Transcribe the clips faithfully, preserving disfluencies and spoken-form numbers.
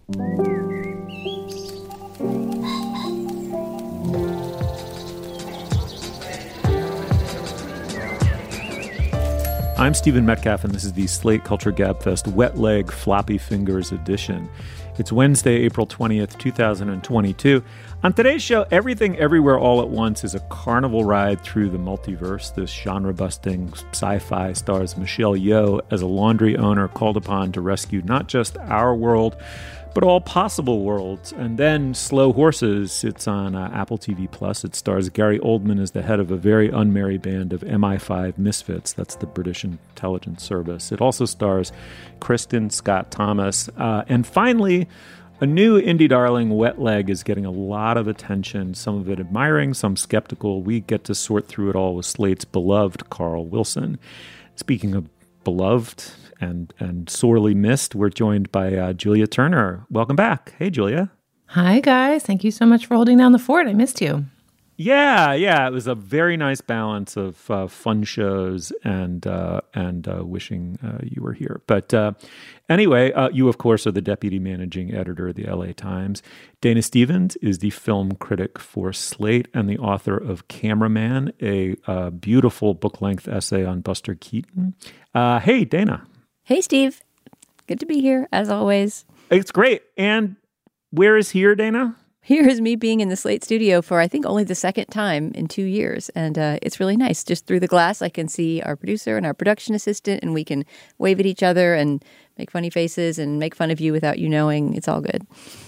I'm Stephen Metcalf, and this is the Slate Culture Gabfest Wet Leg Floppy Fingers edition. It's Wednesday, April twentieth, twenty twenty-two. On today's show, Everything Everywhere All at Once is a carnival ride through the multiverse. This genre-busting sci-fi stars Michelle Yeoh as a laundry owner called upon to rescue not just our world, but all possible worlds. And then Slow Horses, it's on uh, Apple T V Plus. It stars Gary Oldman as the head of a very unmerry band of M I five misfits. That's the British intelligence service. It also stars Kristen Scott Thomas. Uh, and finally, a new indie darling, Wet Leg, is getting a lot of attention, some of it admiring, some skeptical. We get to sort through it all with Slate's beloved Carl Wilson. Speaking of beloved and and sorely missed, we're joined by uh, Julia Turner. Welcome back. Hey, Julia. Hi, guys. Thank you so much for holding down the fort. I missed you. Yeah, yeah. It was a very nice balance of uh, fun shows and uh, and uh, wishing uh, you were here. But uh, anyway, uh, you, of course, are the deputy managing editor of the L A Times. Dana Stevens is the film critic for Slate and the author of Cameraman, a uh, beautiful book-length essay on Buster Keaton. Uh, hey, Dana. Hey, Steve. Good to be here, as always. It's great. And where is here, Dana? Here is me being in the Slate studio for, I think, only the second time in two years. And uh, it's really nice. Just through the glass, I can see our producer and our production assistant, and we can wave at each other and make funny faces and make fun of you without you knowing. It's all good.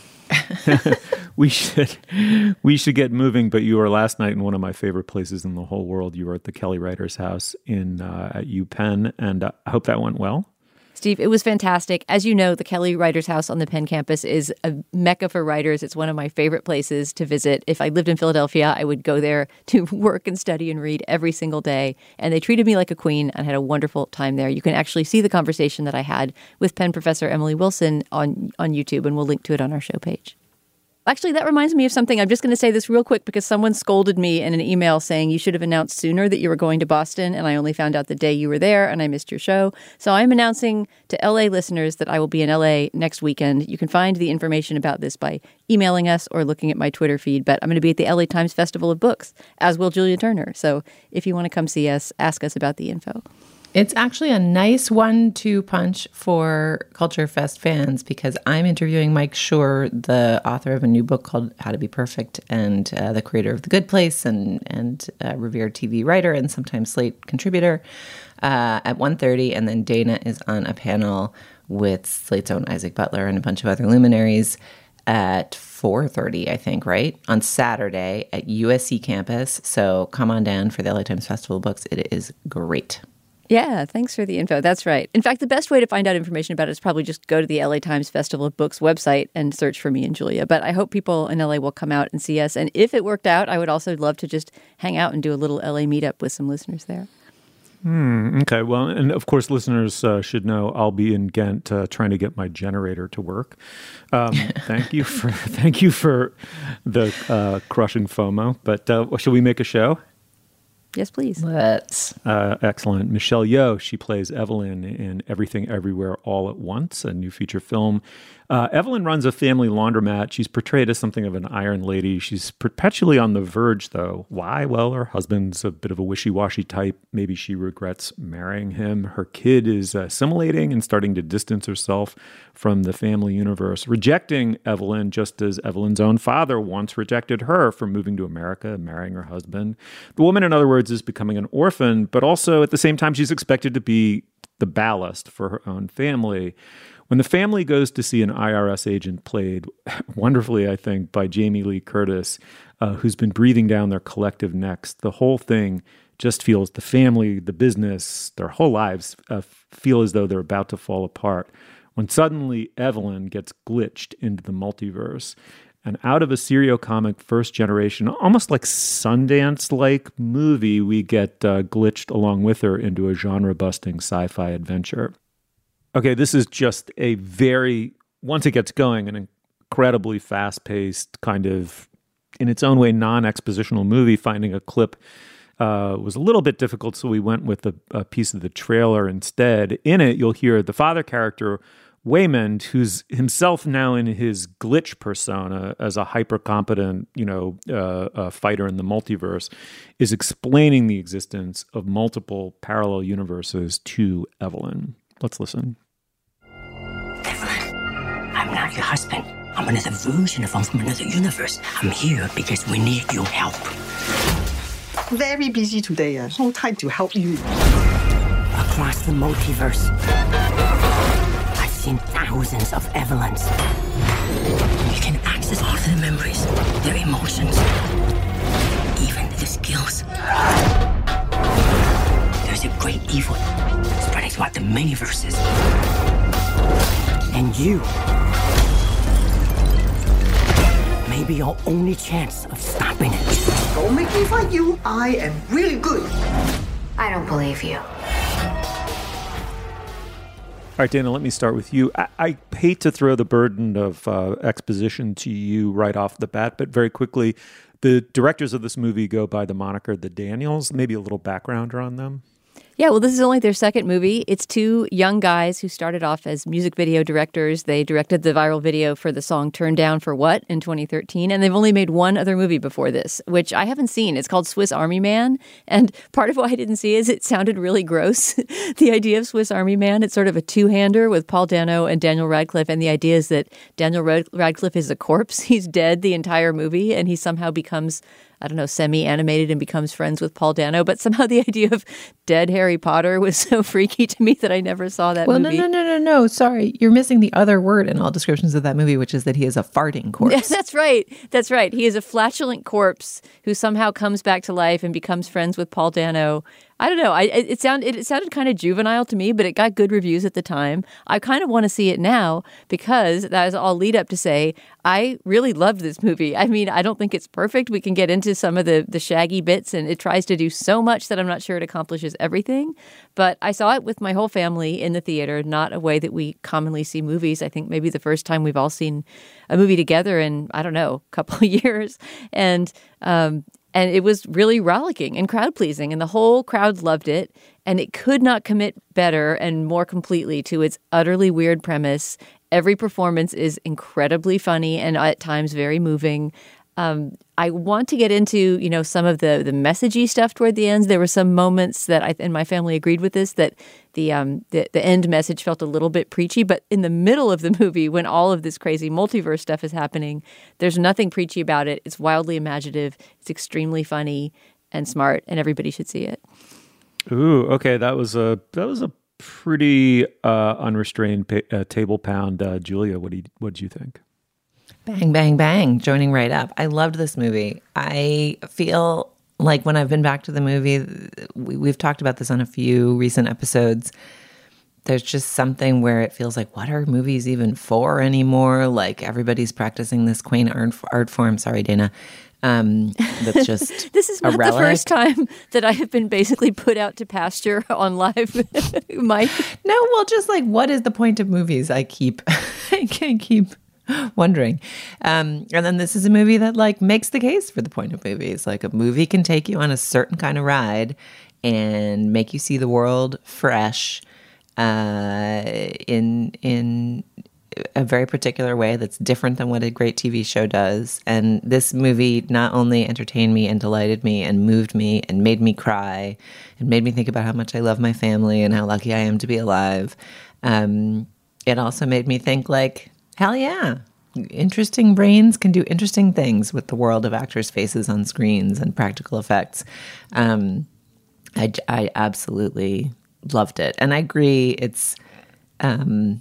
we should we should get moving, but you were last night in one of my favorite places in the whole world. You were at the Kelly Writers House in uh, at UPenn, and uh, I hope that went well. Steve, it was fantastic. As you know, the Kelly Writers House on the Penn campus is a mecca for writers. It's one of my favorite places to visit. If I lived in Philadelphia, I would go there to work and study and read every single day. And they treated me like a queen and had a wonderful time there. You can actually see the conversation that I had with Penn professor Emily Wilson on, on YouTube, and we'll link to it on our show page. Actually, that reminds me of something. I'm just going to say this real quick because someone scolded me in an email saying you should have announced sooner that you were going to Boston, and I only found out the day you were there, and I missed your show. So I'm announcing to L A listeners that I will be in L A next weekend. You can find the information about this by emailing us or looking at my Twitter feed, but I'm going to be at the L A Times Festival of Books, as will Julia Turner. So if you want to come see us, ask us about the info. It's actually a nice one two punch for Culture Fest fans because I'm interviewing Mike Schur, the author of a new book called How to Be Perfect, and uh, the creator of The Good Place, and and uh, revered T V writer and sometimes Slate contributor uh, at one thirty. And then Dana is on a panel with Slate's own Isaac Butler and a bunch of other luminaries at four thirty, I think, right? On Saturday at U S C campus. So come on down for the L A Times Festival of Books. It is great. Yeah, thanks for the info. That's right. In fact, the best way to find out information about it is probably just go to the L A Times Festival of Books website and search for me and Julia. But I hope people in L A will come out and see us. And if it worked out, I would also love to just hang out and do a little L A meetup with some listeners there. Hmm, okay, well, and of course, listeners uh, should know I'll be in Ghent uh, trying to get my generator to work. Um, thank you for thank you for the uh, crushing FOMO. But uh, shall we make a show? Yes, please. Let's. Uh, excellent. Michelle Yeoh, she plays Evelyn in Everything Everywhere All at Once, a new feature film. Uh, Evelyn runs a family laundromat. She's portrayed as something of an iron lady. She's perpetually on the verge, though. Why? Well, her husband's a bit of a wishy-washy type. Maybe she regrets marrying him. Her kid is assimilating and starting to distance herself from the family universe, rejecting Evelyn just as Evelyn's own father once rejected her for moving to America and marrying her husband. The woman, in other words, is becoming an orphan, but also at the same time, she's expected to be the ballast for her own family. When the family goes to see an I R S agent, played wonderfully, I think, by Jamie Lee Curtis, uh, who's been breathing down their collective necks, the whole thing just feels, the family, the business, their whole lives uh, feel as though they're about to fall apart. When suddenly Evelyn gets glitched into the multiverse, and out of a serial comic first generation, almost like Sundance-like movie, we get uh, glitched along with her into a genre-busting sci-fi adventure. Okay, this is just a very, once it gets going, an incredibly fast-paced kind of, in its own way, non-expositional movie. Finding a clip uh, was a little bit difficult, so we went with a, a piece of the trailer instead. In it, you'll hear the father character Waymond, who's himself now in his glitch persona as a hyper-competent, you know, uh, uh, fighter in the multiverse, is explaining the existence of multiple parallel universes to Evelyn. Let's listen. Evelyn, I'm not your husband. I'm another version of him from another universe. I'm here because we need your help. Very busy today. Uh, no time to help you. Across the multiverse, I've seen thousands of Evelyns. You can access all their memories, their emotions, even their skills. There's a great evil spreading throughout the many-verses. And you may be our only chance of stopping it. Don't make me fight you. I am really good. I don't believe you. All right, Dana, let me start with you. I, I hate to throw the burden of uh, exposition to you right off the bat, but very quickly, the directors of this movie go by the moniker The Daniels. Maybe a little backgrounder on them. Yeah, well, this is only their second movie. It's two young guys who started off as music video directors. They directed the viral video for the song Turn Down for What in twenty thirteen, and they've only made one other movie before this, which I haven't seen. It's called Swiss Army Man, and part of why I didn't see it is it sounded really gross. The idea of Swiss Army Man, it's sort of a two-hander with Paul Dano and Daniel Radcliffe, and the idea is that Daniel Rad- Radcliffe is a corpse. He's dead the entire movie, and he somehow becomes, I don't know, semi-animated and becomes friends with Paul Dano. But somehow the idea of dead Harry Potter was so freaky to me that I never saw that well, movie. Well, no, no, no, no, no. Sorry. You're missing the other word in all descriptions of that movie, which is that he is a farting corpse. That's right. That's right. He is a flatulent corpse who somehow comes back to life and becomes friends with Paul Dano. I don't know. I, it, it, sound, it, it sounded kind of juvenile to me, but it got good reviews at the time. I kind of want to see it now because that is all lead up to say, I really loved this movie. I mean, I don't think it's perfect. We can get into some of the, the shaggy bits, and it tries to do so much that I'm not sure it accomplishes everything. But I saw it with my whole family in the theater, not a way that we commonly see movies. I think maybe the first time we've all seen a movie together in, I don't know, a couple of years. And, um, And it was really rollicking and crowd-pleasing, and the whole crowd loved it, and it could not commit better and more completely to its utterly weird premise. Every performance is incredibly funny and at times very moving. Um, I want to get into, you know, some of the the messagey stuff toward the ends. There were some moments that I and my family agreed with this, that the um the, the end message felt a little bit preachy. But in the middle of the movie, when all of this crazy multiverse stuff is happening, there's nothing preachy about it. It's wildly imaginative. It's extremely funny and smart, and everybody should see it. Ooh, okay, that was a that was a pretty uh, unrestrained pa- uh, table pound. Uh, Julia, what do you, what did you think? Bang, bang, bang, joining right up. I loved this movie. I feel like when I've been back to the movie, we, we've talked about this on a few recent episodes, there's just something where it feels like, what are movies even for anymore? Like everybody's practicing this quaint art, art form. Sorry, Dana. Um, that's just This is not a relic. the first time that I have been basically put out to pasture on live, Mike. No, well, just like, what is the point of movies? I keep, I can't keep wondering. Um, and then this is a movie that like makes the case for the point of movies. Like a movie can take you on a certain kind of ride and make you see the world fresh uh, in in a very particular way that's different than what a great T V show does. And this movie not only entertained me and delighted me and moved me and made me cry and made me think about how much I love my family and how lucky I am to be alive. Um, it also made me think like, hell yeah, interesting brains can do interesting things with the world of actors' faces on screens and practical effects. Um, I, I absolutely loved it. And I agree, it's, um,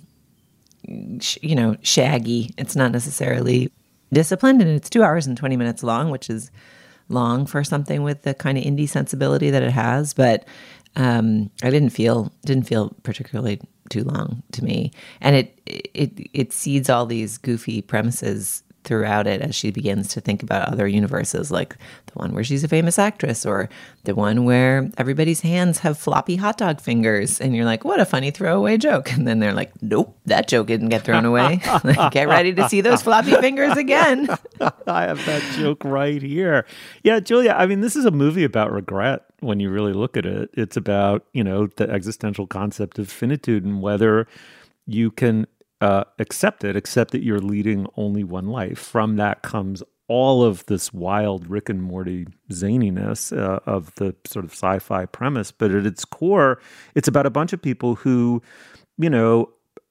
sh- you know, shaggy. It's not necessarily disciplined, and it's two hours and twenty minutes long, which is long for something with the kind of indie sensibility that it has. But um, I didn't feel didn't feel particularly too long to me, and it it it seeds all these goofy premises throughout it as she begins to think about other universes, like the one where she's a famous actress, or the one where everybody's hands have floppy hot dog fingers, and you're like, what a funny throwaway joke. And then they're like, nope, that joke didn't get thrown away. Get ready to see those floppy fingers again. I have that joke right here. Yeah, Julia, I mean, this is a movie about regret when you really look at it. It's about, you know, the existential concept of finitude and whether you can uh, accept it, accept that you're leading only one life. From that comes all of this wild Rick and Morty zaniness uh, of the sort of sci-fi premise. But at its core, it's about a bunch of people who, you know,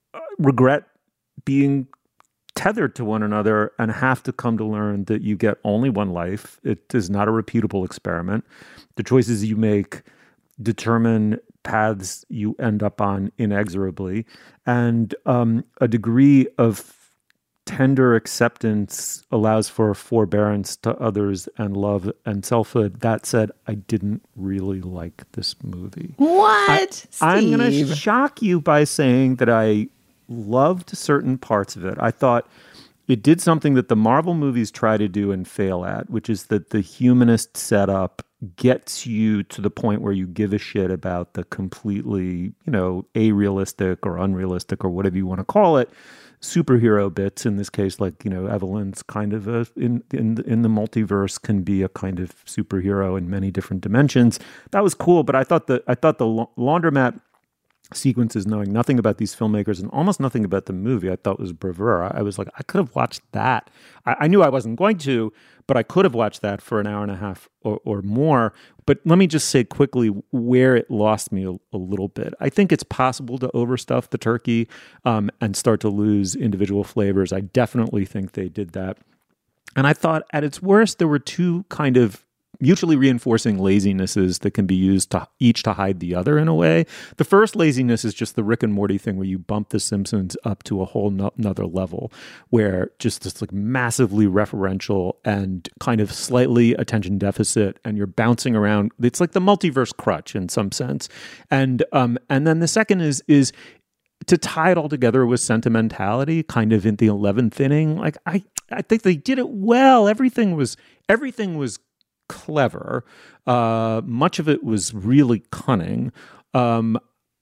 regret being tethered to one another and have to come to learn that you get only one life. It is not a repeatable experiment. The choices you make determine paths you end up on inexorably. And um, a degree of tender acceptance allows for forbearance to others and love and selfhood. That said, I didn't really like this movie. What? I, I'm going to Steve? shock you by saying that I loved certain parts of it. I thought it did something that the Marvel movies try to do and fail at, which is that the humanist setup gets you to the point where you give a shit about the completely, you know, arealistic or unrealistic or whatever you want to call it, superhero bits. In this case, like, you know, Evelyn's kind of a, in in in the multiverse can be a kind of superhero in many different dimensions. That was cool, but I thought the I thought the laundromat sequences, knowing nothing about these filmmakers and almost nothing about the movie, I thought was bravura. I was like, I could have watched that. I, I knew I wasn't going to, but I could have watched that for an hour and a half or, or more. But let me just say quickly where it lost me a, a little bit. I think it's possible to overstuff the turkey um, and start to lose individual flavors. I definitely think they did that. And I thought at its worst, there were two kind of mutually reinforcing lazinesses that can be used to each to hide the other in a way. The first laziness is just the Rick and Morty thing where you bump The Simpsons up to a whole no- nother level, where just this like massively referential and kind of slightly attention deficit, and you're bouncing around. It's like the multiverse crutch in some sense. And um and then the second is is to tie it all together with sentimentality, kind of in the eleventh inning. Like I I think they did it well. Everything was everything was clever. Uh, much of it was really cunning. Um,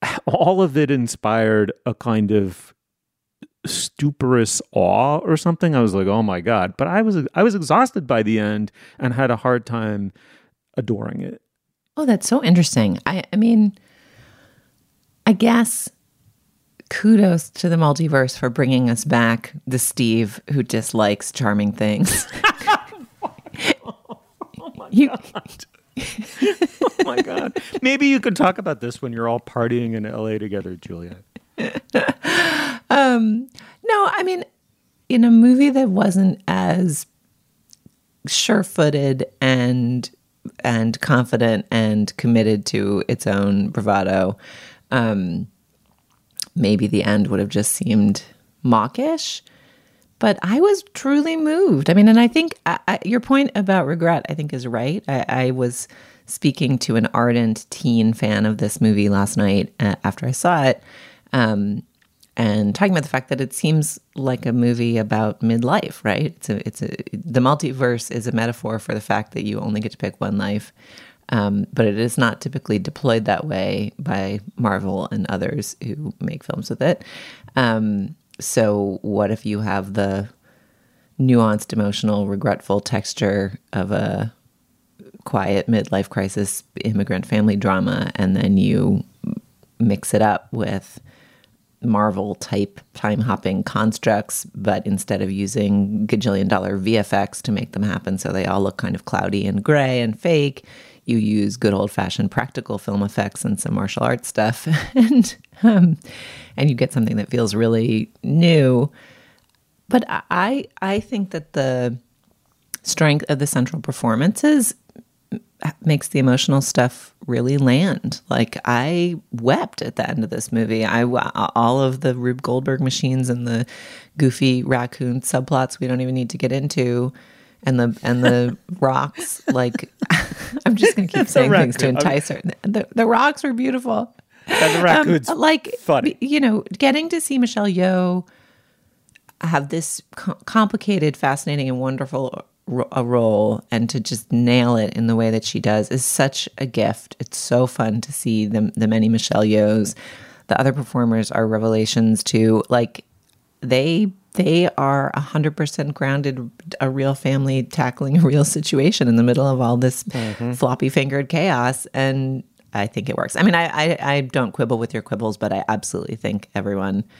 all of it inspired a kind of stuporous awe or something. I was like, oh my God. But I was I was exhausted by the end and had a hard time adoring it. Oh, that's so interesting. I, I mean, I guess kudos to the multiverse for bringing us back the Steve who dislikes charming things. You, oh my God. Maybe you could talk about this when you're all partying in L A together, Julia. um, no, I mean, in a movie that wasn't as sure-footed and and confident and committed to its own bravado, um, maybe the end would have just seemed mawkish. But I was truly moved. I mean, and I think I, I, your point about regret, I think, is right. I, I was speaking to an ardent teen fan of this movie last night uh, after I saw it, um, and talking about the fact that it seems like a movie about midlife, right? It's a, it's a, the multiverse is a metaphor for the fact that you only get to pick one life, um, but it is not typically deployed that way by Marvel and others who make films with it. Um, So what if you have the nuanced, emotional, regretful texture of a quiet midlife crisis immigrant family drama, and then you mix it up with Marvel-type time-hopping constructs, but instead of using gajillion-dollar V F X to make them happen so they all look kind of cloudy and gray and fake, you use good old-fashioned practical film effects and some martial arts stuff, and um, and you get something that feels really new. But I I think that the strength of the central performances makes the emotional stuff really land. Like, I wept at the end of this movie. I all of the Rube Goldberg machines and the goofy raccoon subplots we don't even need to get into. And the and the rocks, like, I'm just going to keep saying things to entice her. The, the rocks were beautiful. And the raccoons, um, like, funny. You know, getting to see Michelle Yeoh have this co- complicated, fascinating, and wonderful ro- a role, and to just nail it in the way that she does is such a gift. It's so fun to see the, the many Michelle Yeohs. The other performers are revelations too. Like, they... They are one hundred percent grounded, a real family tackling a real situation in the middle of all this mm-hmm. floppy-fingered chaos, and I think it works. I mean, I, I, I don't quibble with your quibbles, but I absolutely think everyone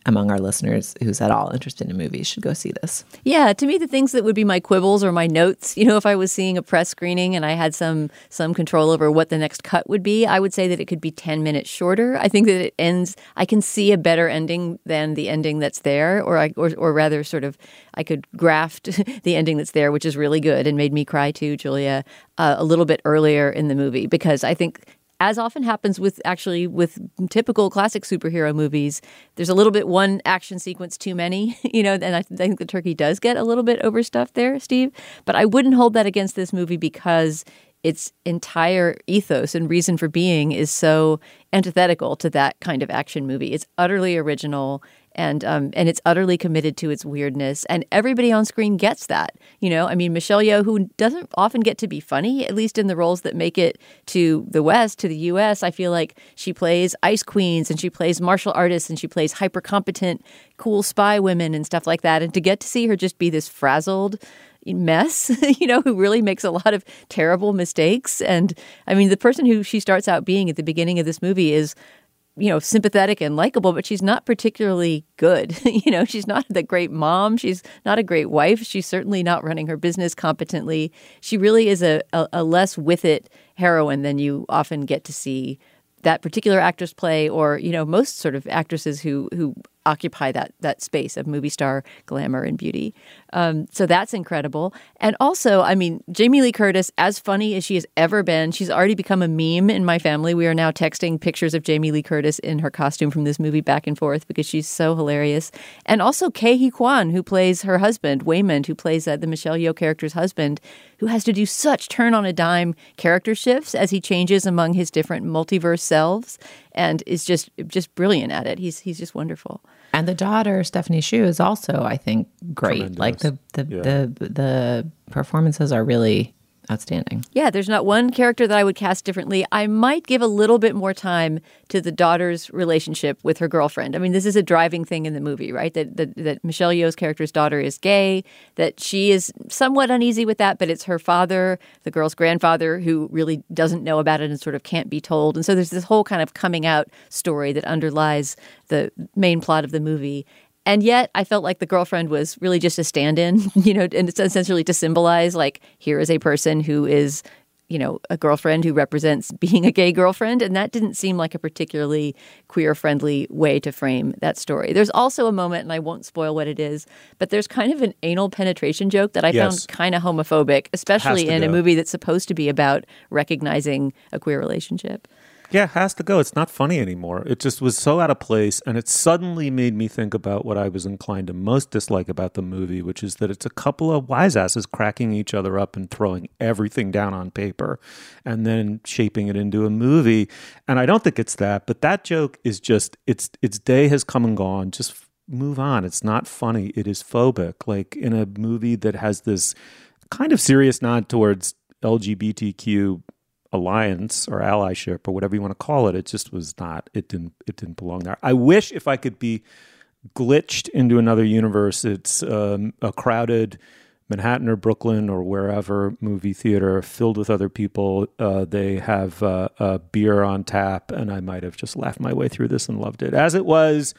among our listeners who's at all interested in movies should go see this. Yeah, to me, the things that would be my quibbles or my notes, you know, if I was seeing a press screening and I had some some control over what the next cut would be, I would say that it could be ten minutes shorter. I think that it ends, I can see a better ending than the ending that's there, or I, or, or rather sort of, I could graft the ending that's there, which is really good and made me cry too, Julia, uh, a little bit earlier in the movie, because I think, as often happens with actually with typical classic superhero movies, there's a little bit one action sequence too many, you know, and I, th- I think the turkey does get a little bit overstuffed there, Steve. But I wouldn't hold that against this movie because its entire ethos and reason for being is so antithetical to that kind of action movie. It's utterly original. And um, and it's utterly committed to its weirdness. And everybody on screen gets that. You know, I mean, Michelle Yeoh, who doesn't often get to be funny, at least in the roles that make it to the West, to the U S, I feel like she plays ice queens and she plays martial artists and she plays hyper competent, cool spy women and stuff like that. And to get to see her just be this frazzled mess, you know, who really makes a lot of terrible mistakes. And I mean, the person who she starts out being at the beginning of this movie is, you know, sympathetic and likable, but she's not particularly good. You know, she's not the great mom. She's not a great wife. She's certainly not running her business competently. She really is a, a, a less with it heroine than you often get to see that particular actress play, or, you know, most sort of actresses who who occupy that that space of movie star glamour and beauty. Um, so that's incredible. And also, I mean, Jamie Lee Curtis, as funny as she has ever been, she's already become a meme in my family. We are now texting pictures of Jamie Lee Curtis in her costume from this movie back and forth because she's so hilarious. And also Ke Huy Quan, who plays her husband, Waymond, who plays uh, the Michelle Yeoh character's husband, who has to do such turn on a dime character shifts as he changes among his different multiverse selves, and is just just brilliant at it. He's he's just wonderful. And the daughter, Stephanie Hsu, is also, I think, great. Tremendous. Like the the, Yeah. the the performances are really outstanding. Yeah, there's not one character that I would cast differently. I might give a little bit more time to the daughter's relationship with her girlfriend. I mean, this is a driving thing in the movie, right? That that, that Michelle Yeoh's character's daughter is gay, that she is somewhat uneasy with that, but it's her father, the girl's grandfather, who really doesn't know about it and sort of can't be told. And so there's this whole kind of coming out story that underlies the main plot of the movie. And yet I felt like the girlfriend was really just a stand-in, you know, and it's essentially to symbolize, like, here is a person who is, you know, a girlfriend who represents being a gay girlfriend. And that didn't seem like a particularly queer-friendly way to frame that story. There's also a moment, and I won't spoil what it is, but there's kind of an anal penetration joke that I Yes. found kind of homophobic, especially Has to in a go. movie that's supposed to be about recognizing a queer relationship. Yeah, it has to go. It's not funny anymore. It just was so out of place, and it suddenly made me think about what I was inclined to most dislike about the movie, which is that it's a couple of wise asses cracking each other up and throwing everything down on paper and then shaping it into a movie. And I don't think it's that, but that joke is just, its its day has come and gone. Just move on. It's not funny. It is phobic. Like in a movie that has this kind of serious nod towards L G B T Q alliance or allyship or whatever you want to call it, it just was not, it didn't it didn't belong there. I wish if I could be glitched into another universe, it's um, a crowded Manhattan or Brooklyn or wherever movie theater filled with other people. Uh, they have uh, a beer on tap, and I might have just laughed my way through this and loved it. As it was,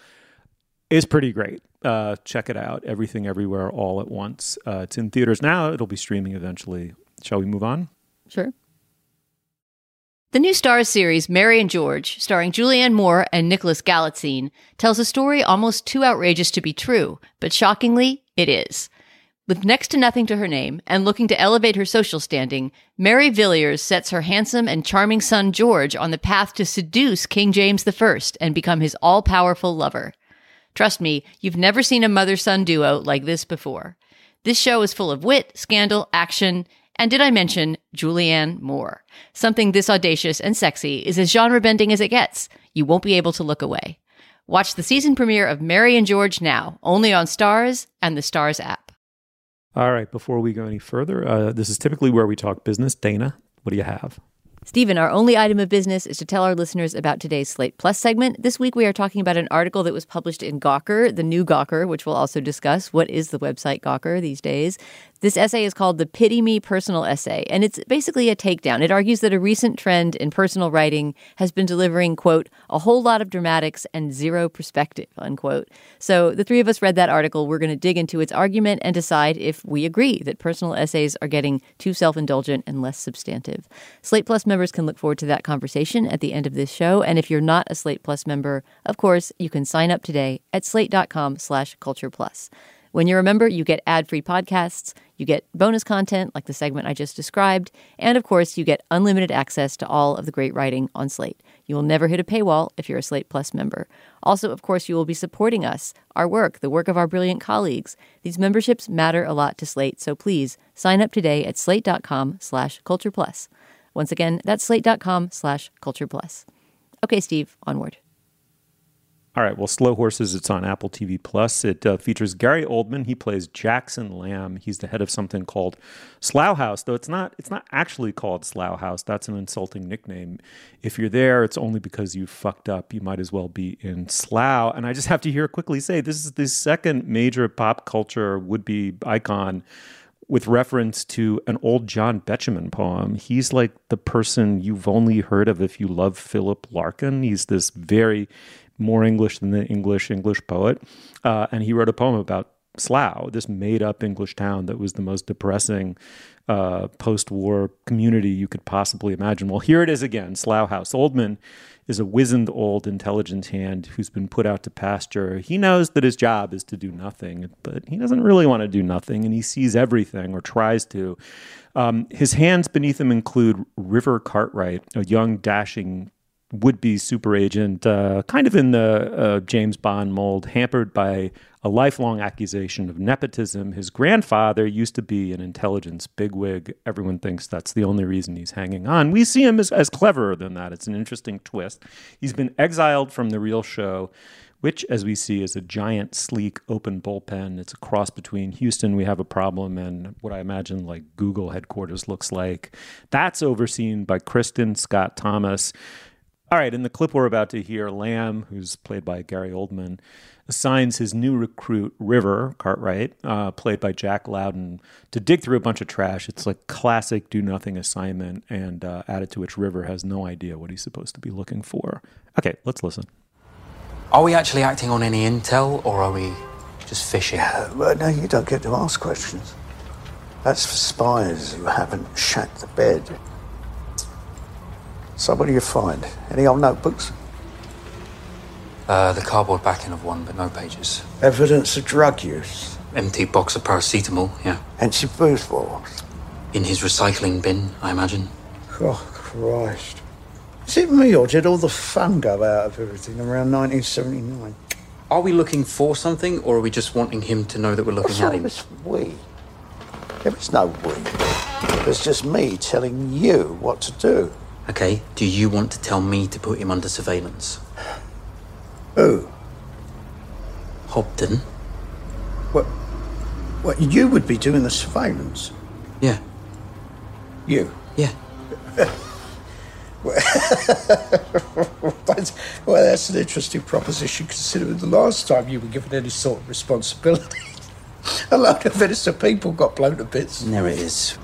is pretty great. Uh, check it out. Everything Everywhere All at Once. Uh, it's in theaters now. It'll be streaming eventually. Shall we move on? Sure. The new Starz series, Mary and George, starring Julianne Moore and Nicholas Galitzine, tells a story almost too outrageous to be true, but shockingly, it is. With next to nothing to her name and looking to elevate her social standing, Mary Villiers sets her handsome and charming son George on the path to seduce King James the First and become his all-powerful lover. Trust me, you've never seen a mother-son duo like this before. This show is full of wit, scandal, action, and did I mention Julianne Moore? Something this audacious and sexy is as genre-bending as it gets. You won't be able to look away. Watch the season premiere of Mary and George now, only on Starz and the Starz app. All right, before we go any further, uh, this is typically where we talk business. Dana, what do you have? Stephen, our only item of business is to tell our listeners about today's Slate Plus segment. This week we are talking about an article that was published in Gawker, the new Gawker, which we'll also discuss. What is the website Gawker these days? This essay is called the Pity Me Personal Essay, and it's basically a takedown. It argues that a recent trend in personal writing has been delivering, quote, a whole lot of dramatics and zero perspective, unquote. So the three of us read that article. We're going to dig into its argument and decide if we agree that personal essays are getting too self-indulgent and less substantive. Slate Plus members can look forward to that conversation at the end of this show. And if you're not a Slate Plus member, of course, you can sign up today at slate.com slash culture plus. When you're a member, you get ad-free podcasts, you get bonus content like the segment I just described, and of course, you get unlimited access to all of the great writing on Slate. You will never hit a paywall if you're a Slate Plus member. Also, of course, you will be supporting us, our work, the work of our brilliant colleagues. These memberships matter a lot to Slate, so please sign up today at slate.com slash culture plus. Once again, that's slate.com slash culture plus. Okay, Steve, onward. All right, well, Slow Horses, it's on Apple T V Plus. It uh, features Gary Oldman. He plays Jackson Lamb. He's the head of something called Slough House, though it's not it's not actually called Slough House. That's an insulting nickname. If you're there, it's only because you fucked up. You might as well be in Slough. And I just have to here quickly say, this is the second major pop culture would-be icon with reference to an old John Betjeman poem. He's like the person you've only heard of if you love Philip Larkin. He's this very more English than the English English poet. Uh, and he wrote a poem about Slough, this made-up English town that was the most depressing uh, post-war community you could possibly imagine. Well, here it is again, Slough House. Oldman is a wizened old intelligence hand who's been put out to pasture. He knows that his job is to do nothing, but he doesn't really want to do nothing, and he sees everything, or tries to. Um, his hands beneath him include River Cartwright, a young, dashing would-be super agent, uh, kind of in the uh, James Bond mold, hampered by a lifelong accusation of nepotism. His grandfather used to be an intelligence bigwig. Everyone thinks that's the only reason he's hanging on. We see him as, as cleverer than that. It's an interesting twist. He's been exiled from the real show, which, as we see, is a giant, sleek, open bullpen. It's a cross between Houston, we have a problem, and what I imagine like Google headquarters looks like. That's overseen by Kristen Scott Thomas. All right, in the clip we're about to hear, Lamb, who's played by Gary Oldman, assigns his new recruit, River Cartwright, uh, played by Jack Lowden, to dig through a bunch of trash. It's like classic do-nothing assignment, and uh, added to which River has no idea what he's supposed to be looking for. Okay, let's listen. Are we actually acting on any intel, or are we just fishing? Yeah, well, no, you don't get to ask questions. That's for spies who haven't shat the bed. So what do you find? Any old notebooks? Uh, the cardboard backing of one, but no pages. Evidence of drug use? Empty box of paracetamol, yeah. Anti-booth In his recycling bin, I imagine. Oh, Christ. Is it me, or did all the fun go out of everything around nineteen seventy-nine? Are we looking for something, or are we just wanting him to know that we're looking at him? It's we. There is no we. It's just me telling you what to do. Okay, do you want to tell me to put him under surveillance? Who? Hobden. What? What, you would be doing the surveillance? Yeah. You? Yeah. well, that's, well, that's an interesting proposition, considering the last time you were given any sort of responsibility. A load of innocent people got blown to bits. And there it is.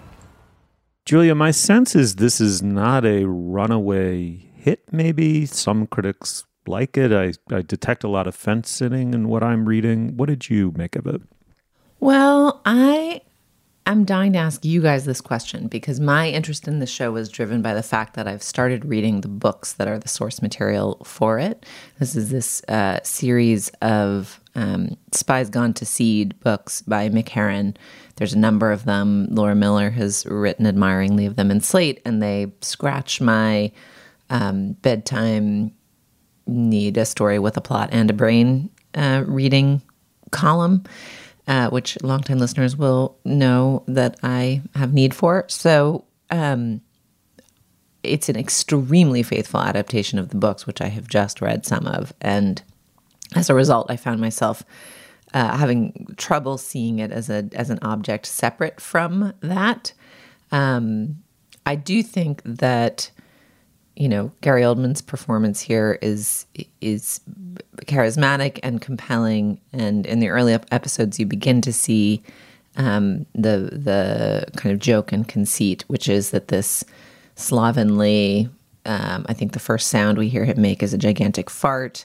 Julia, my sense is this is not a runaway hit, maybe. Some critics like it. I, I detect a lot of fence sitting in what I'm reading. What did you make of it? Well, I am dying to ask you guys this question because my interest in the show was driven by the fact that I've started reading the books that are the source material for it. This is this uh, series of um, Spies Gone to Seed books by Mick Herron. There's a number of them. Laura Miller has written admiringly of them in Slate, and they scratch my um, bedtime need a story with a plot and a brain uh, reading column, uh, which longtime listeners will know that I have need for. So um, it's an extremely faithful adaptation of the books, which I have just read some of. And as a result, I found myself Uh, having trouble seeing it as a as an object separate from that. Um, I do think that, you know, Gary Oldman's performance here is is charismatic and compelling, and in the early episodes, you begin to see um, the the kind of joke and conceit, which is that this slovenly, um, I think the first sound we hear him make is a gigantic fart,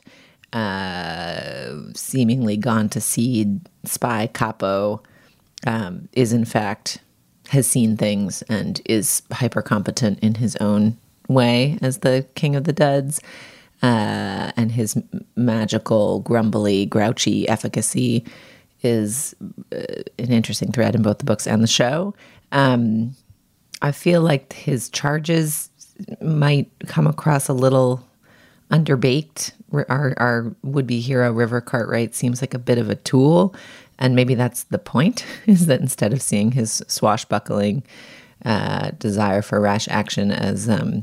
uh, seemingly gone to seed spy capo, um, is in fact, has seen things and is hyper competent in his own way as the king of the duds. Uh, and his magical, grumbly, grouchy efficacy is uh, an interesting thread in both the books and the show. Um, I feel like his charges might come across a little underbaked. Our, our would-be hero, River Cartwright, seems like a bit of a tool. And maybe that's the point, is that instead of seeing his swashbuckling uh, desire for rash action as um,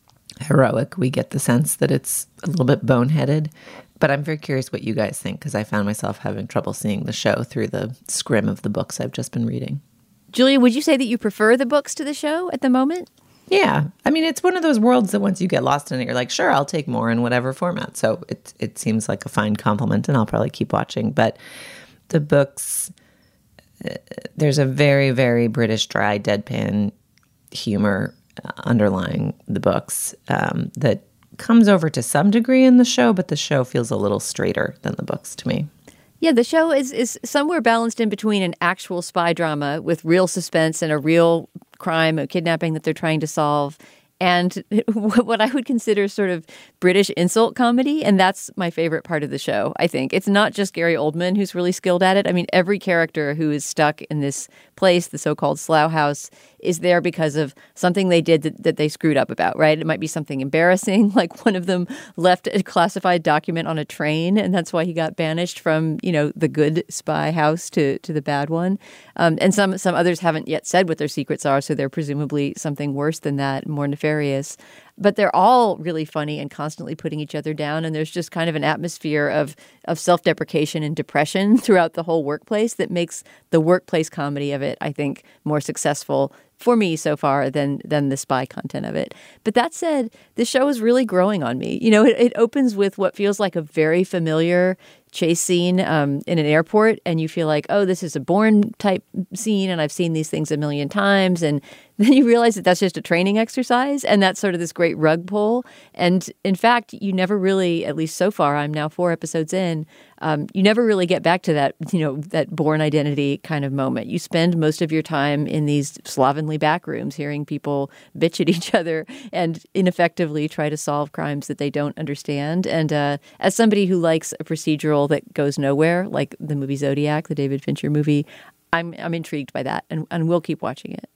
heroic, we get the sense that it's a little bit boneheaded. But I'm very curious what you guys think, because I found myself having trouble seeing the show through the scrim of the books I've just been reading. Julia, would you say that you prefer the books to the show at the moment? Yeah. I mean, it's one of those worlds that once you get lost in it, you're like, sure, I'll take more in whatever format. So it, it seems like a fine compliment, and I'll probably keep watching. But the books, uh, there's a very, very British dry deadpan humor underlying the books um, that comes over to some degree in the show, but the show feels a little straighter than the books to me. Yeah, the show is, is somewhere balanced in between an actual spy drama with real suspense and a real crime, a kidnapping that they're trying to solve, and what I would consider sort of British insult comedy. And that's my favorite part of the show, I think. It's not just Gary Oldman who's really skilled at it. I mean, every character who is stuck in this place, the so-called Slough House, is there because of something they did that, that they screwed up about, right? It might be something embarrassing, like one of them left a classified document on a train, and that's why he got banished from, you know, the good spy house to, to the bad one. Um, and some some others haven't yet said what their secrets are, so they're presumably something worse than that, more nefarious. But they're all really funny and constantly putting each other down. And there's just kind of an atmosphere of, of self-deprecation and depression throughout the whole workplace that makes the workplace comedy of it, I think, more successful for me so far than than the spy content of it. But that said, the show is really growing on me. You know, it, it opens with what feels like a very familiar chase scene um, in an airport, and you feel like, oh, this is a Bourne type scene, and I've seen these things a million times. And then you realize that that's just a training exercise, and that's sort of this great rug pull. And in fact, you never really, at least so far, I'm now four episodes in, um, you never really get back to that, you know, that Bourne Identity kind of moment. You spend most of your time in these slovenly back rooms hearing people bitch at each other and ineffectively try to solve crimes that they don't understand. And uh, as somebody who likes a procedural that goes nowhere, like the movie Zodiac, the David Fincher movie, I'm I'm intrigued by that, and, and we'll keep watching it.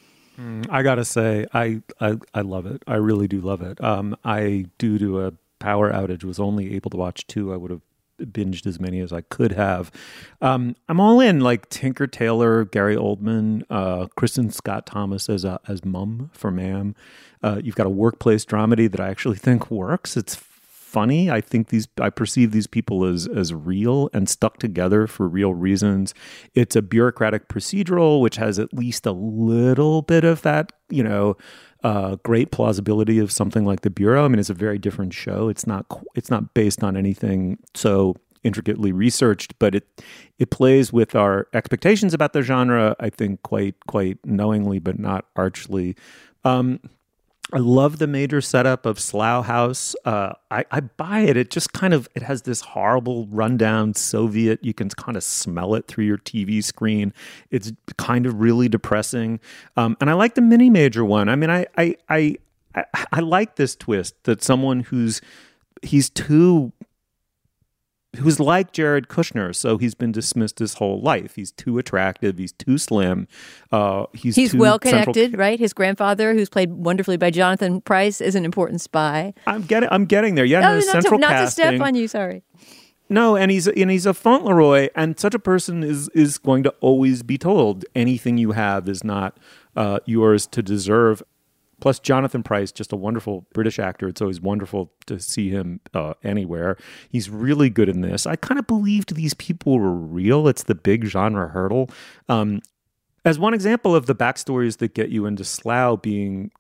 Mm, I gotta say, I, I I love it. I really do love it. Um, I, due to a power outage, was only able to watch two. I would have binged as many as I could have. Um, I'm all in, like Tinker Tailor, Gary Oldman, uh, Kristen Scott Thomas as a, as Mum for Ma'am. Uh, you've got a workplace dramedy that I actually think works. It's funny. I think these, I perceive these people as as real and stuck together for real reasons. It's a bureaucratic procedural, which has at least a little bit of that, you know, uh, great plausibility of something like The Bureau. I mean, it's a very different show. It's not, it's not based on anything so intricately researched, but it it plays with our expectations about the genre, I think, quite quite knowingly, but not archly. Um, I love the major setup of Slough House. Uh, I, I buy it. It just kind of, it has this horrible rundown Soviet. You can kind of smell it through your T V screen. It's kind of really depressing. Um, and I like the mini major one. I mean, I, I, I, I, I like this twist that someone who's, he's too, who's like Jared Kushner, so he's been dismissed his whole life. He's too attractive. He's too slim. Uh, he's he's too well connected, central... right? His grandfather, who's played wonderfully by Jonathan Pryce, is an important spy. I'm getting, I'm getting there. Yeah, no, no, not, central to, not casting. to step on you. Sorry. No, and he's and he's a Fauntleroy, and such a person is is going to always be told anything you have is not uh, yours to deserve. Plus, Jonathan Pryce, just a wonderful British actor. It's always wonderful to see him uh, anywhere. He's really good in this. I kind of believed these people were real. It's the big genre hurdle. Um, as one example of the backstories that get you into Slough being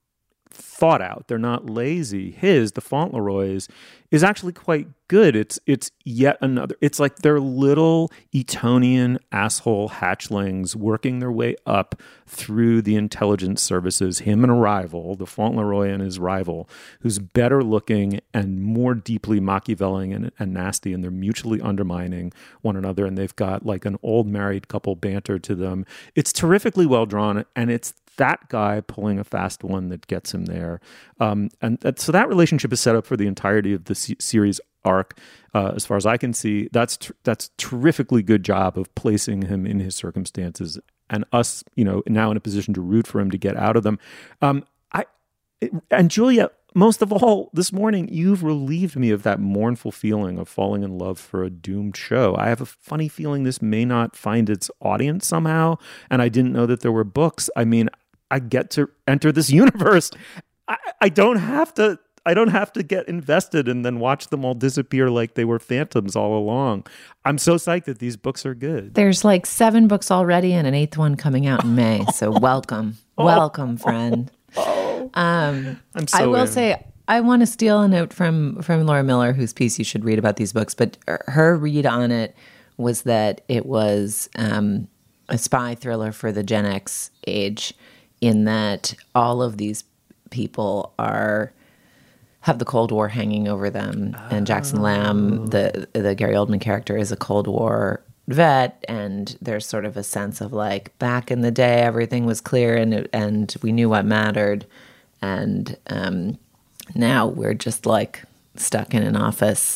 thought out. They're not lazy. His, the Fauntleroy's, is actually quite good. It's it's yet another. It's like they're little Etonian asshole hatchlings working their way up through the intelligence services. Him and a rival, the Fauntleroy and his rival, who's better looking and more deeply Machiavellian and, and nasty, and they're mutually undermining one another. And they've got like an old married couple banter to them. It's terrifically well drawn, and it's that guy pulling a fast one that gets him there. Um, and that, so that relationship is set up for the entirety of the c- series arc. Uh, as far as I can see, that's tr- that's terrifically good job of placing him in his circumstances and us, you know, now in a position to root for him to get out of them. Um, I and Julia, most of all, this morning, you've relieved me of that mournful feeling of falling in love for a doomed show. I have a funny feeling this may not find its audience somehow, and I didn't know that there were books. I mean, I get to enter this universe. I, I don't have to. I don't have to get invested and then watch them all disappear like they were phantoms all along. I'm so psyched that these books are good. There's like seven books already and an eighth one coming out in May. So welcome, oh. welcome, friend. Oh. Um, I'm so I will in. say, I want to steal a note from from Laura Miller, whose piece you should read about these books. But her read on it was that it was um, a spy thriller for the Gen X age, in that all of these people are have the Cold War hanging over them, oh. and Jackson Lamb, the the Gary Oldman character, is a Cold War vet, and there's sort of a sense of like, back in the day everything was clear and and we knew what mattered, and um, now we're just like stuck in an office,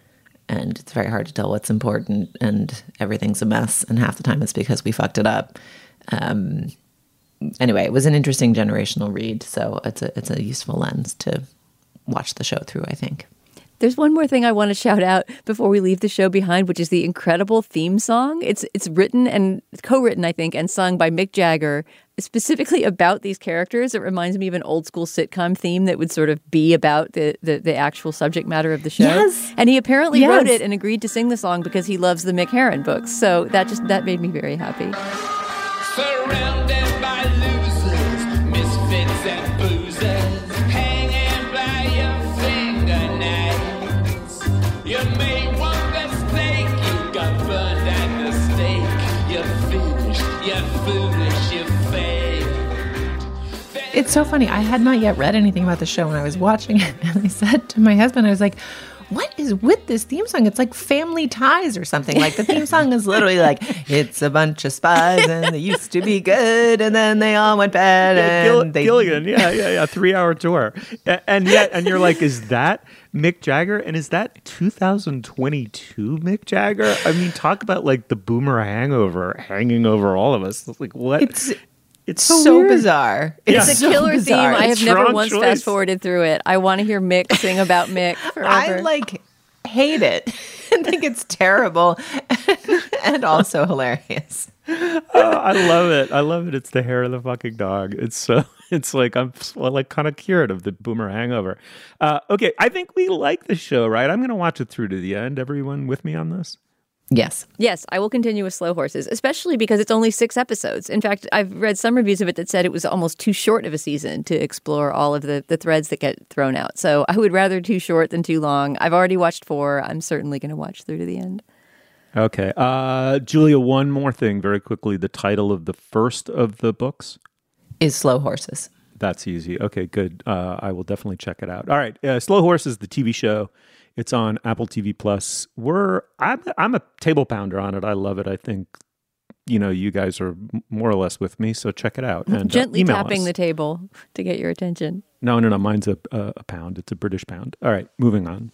and it's very hard to tell what's important, and everything's a mess, and half the time it's because we fucked it up. Um, Anyway, it was an interesting generational read, so it's a it's a useful lens to watch the show through, I think. There's one more thing I want to shout out before we leave the show behind, which is the incredible theme song. It's it's written and co-written, I think, and sung by Mick Jagger, specifically about these characters. It reminds me of an old school sitcom theme that would sort of be about the, the, the actual subject matter of the show. Yes. And he apparently yes. wrote it and agreed to sing the song because he loves the Mick Herron books. So that just that made me very happy. Surrounded by losers, misfits and boozers, hanging by your fingernails. You made one mistake, you got burned at the stake. You're finished, you're foolish, you failed. It's so funny. I had not yet read anything about the show when I was watching it, and I said to my husband, I was like, what is with this theme song? It's like Family Ties or something. Like the theme song is literally like, it's a bunch of spies and they used to be good and then they all went bad. Yeah, and Gill- they... Gilligan, yeah, yeah, yeah, three hour tour. And yet, and you're like, is that Mick Jagger? And is that two thousand twenty-two Mick Jagger? I mean, talk about like the boomer hangover hanging over all of us. It's like, what? It's, It's so, so bizarre. It's yeah. a so killer bizarre. theme. I have never once choice. fast forwarded through it. I want to hear Mick sing about Mick forever. I like hate it. I think it's terrible and also hilarious. Oh, I love it. I love it. It's the hair of the fucking dog. It's so. It's like I'm like kind of cured of the boomer hangover. Uh, okay, I think we like the show, right? I'm going to watch it through to the end. Everyone with me on this? Yes. Yes, I will continue with Slow Horses, especially because it's only six episodes. In fact, I've read some reviews of it that said it was almost too short of a season to explore all of the, the threads that get thrown out. So I would rather too short than too long. I've already watched four. I'm certainly going to watch through to the end. Okay. Uh, Julia, one more thing very quickly. The title of the first of the books? Is Slow Horses. That's easy. Okay, good. Uh, I will definitely check it out. All right. Uh, Slow Horses, the T V show. It's on Apple T V Plus. We're I'm I'm a table pounder on it. I love it. I think you know you guys are more or less with me. So check it out and gently uh, email tapping us. the table to get your attention. No, no, no. Mine's a, a a pound. It's a British pound. All right, moving on.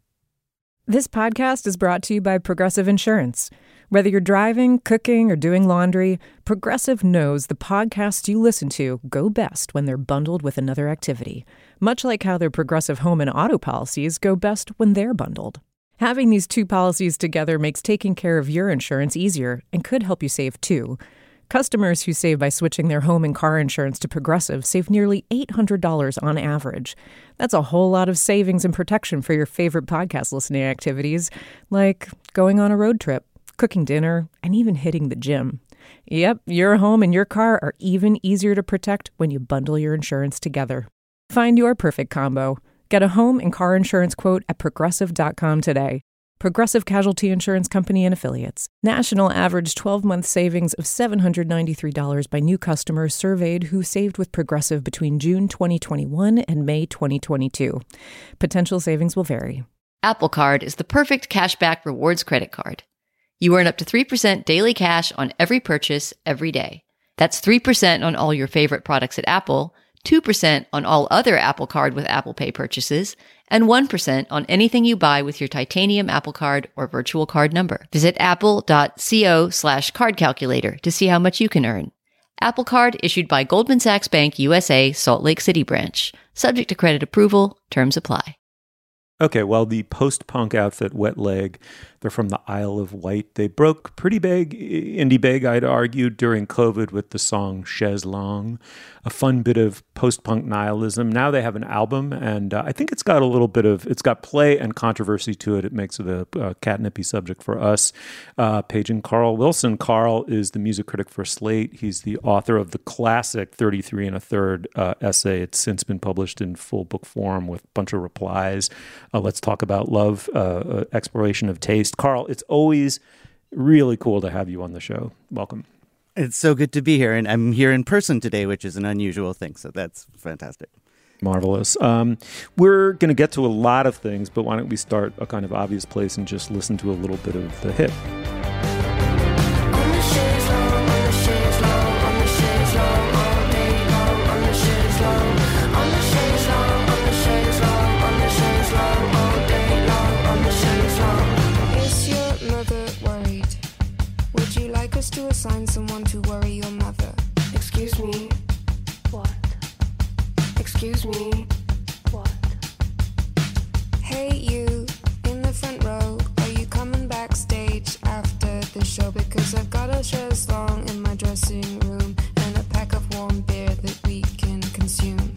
This podcast is brought to you by Progressive Insurance. Whether you're driving, cooking, or doing laundry, Progressive knows the podcasts you listen to go best when they're bundled with another activity, much like how their Progressive home and auto policies go best when they're bundled. Having these two policies together makes taking care of your insurance easier and could help you save too. Customers who save by switching their home and car insurance to Progressive save nearly eight hundred dollars on average. That's a whole lot of savings and protection for your favorite podcast listening activities, like going on a road trip, cooking dinner, and even hitting the gym. Yep, your home and your car are even easier to protect when you bundle your insurance together. Find your perfect combo. Get a home and car insurance quote at progressive dot com today. Progressive Casualty Insurance Company and Affiliates. National average twelve-month savings of seven hundred ninety-three dollars by new customers surveyed who saved with Progressive between June twenty twenty-one and May twenty twenty-two. Potential savings will vary. Apple Card is the perfect cashback rewards credit card. You earn up to three percent daily cash on every purchase every day. That's three percent on all your favorite products at Apple, two percent on all other Apple Card with Apple Pay purchases, and one percent on anything you buy with your titanium Apple Card or virtual card number. Visit apple.co slash card calculator to see how much you can earn. Apple Card issued by Goldman Sachs Bank U S A, Salt Lake City branch. Subject to credit approval. Terms apply. Okay, well, the post-punk outfit Wet Leg, they're from the Isle of Wight. They broke pretty big, indie big, I'd argue, during COVID with the song Chaise Longue, a fun bit of post-punk nihilism. Now they have an album, and uh, I think it's got a little bit of, it's got play and controversy to it. It makes it a, a catnipy subject for us. Uh, paging Carl Wilson. Carl is the music critic for Slate. He's the author of the classic thirty-three and a third uh, essay. It's since been published in full book form with a bunch of replies. Uh, let's talk about love, uh, uh, exploration of taste. Carl, it's always really cool to have you on the show. Welcome. It's so good to be here. And I'm here in person today, which is an unusual thing. So that's fantastic. Marvelous. Um, we're going to get to a lot of things, but why don't we start a kind of obvious place and just listen to a little bit of the hit. To assign someone to worry your mother. Excuse me. What? Excuse me. What? Hey, you in the front row. Are you coming backstage after the show? Because I've got a chaise longue in my dressing room and a pack of warm beer that we can consume.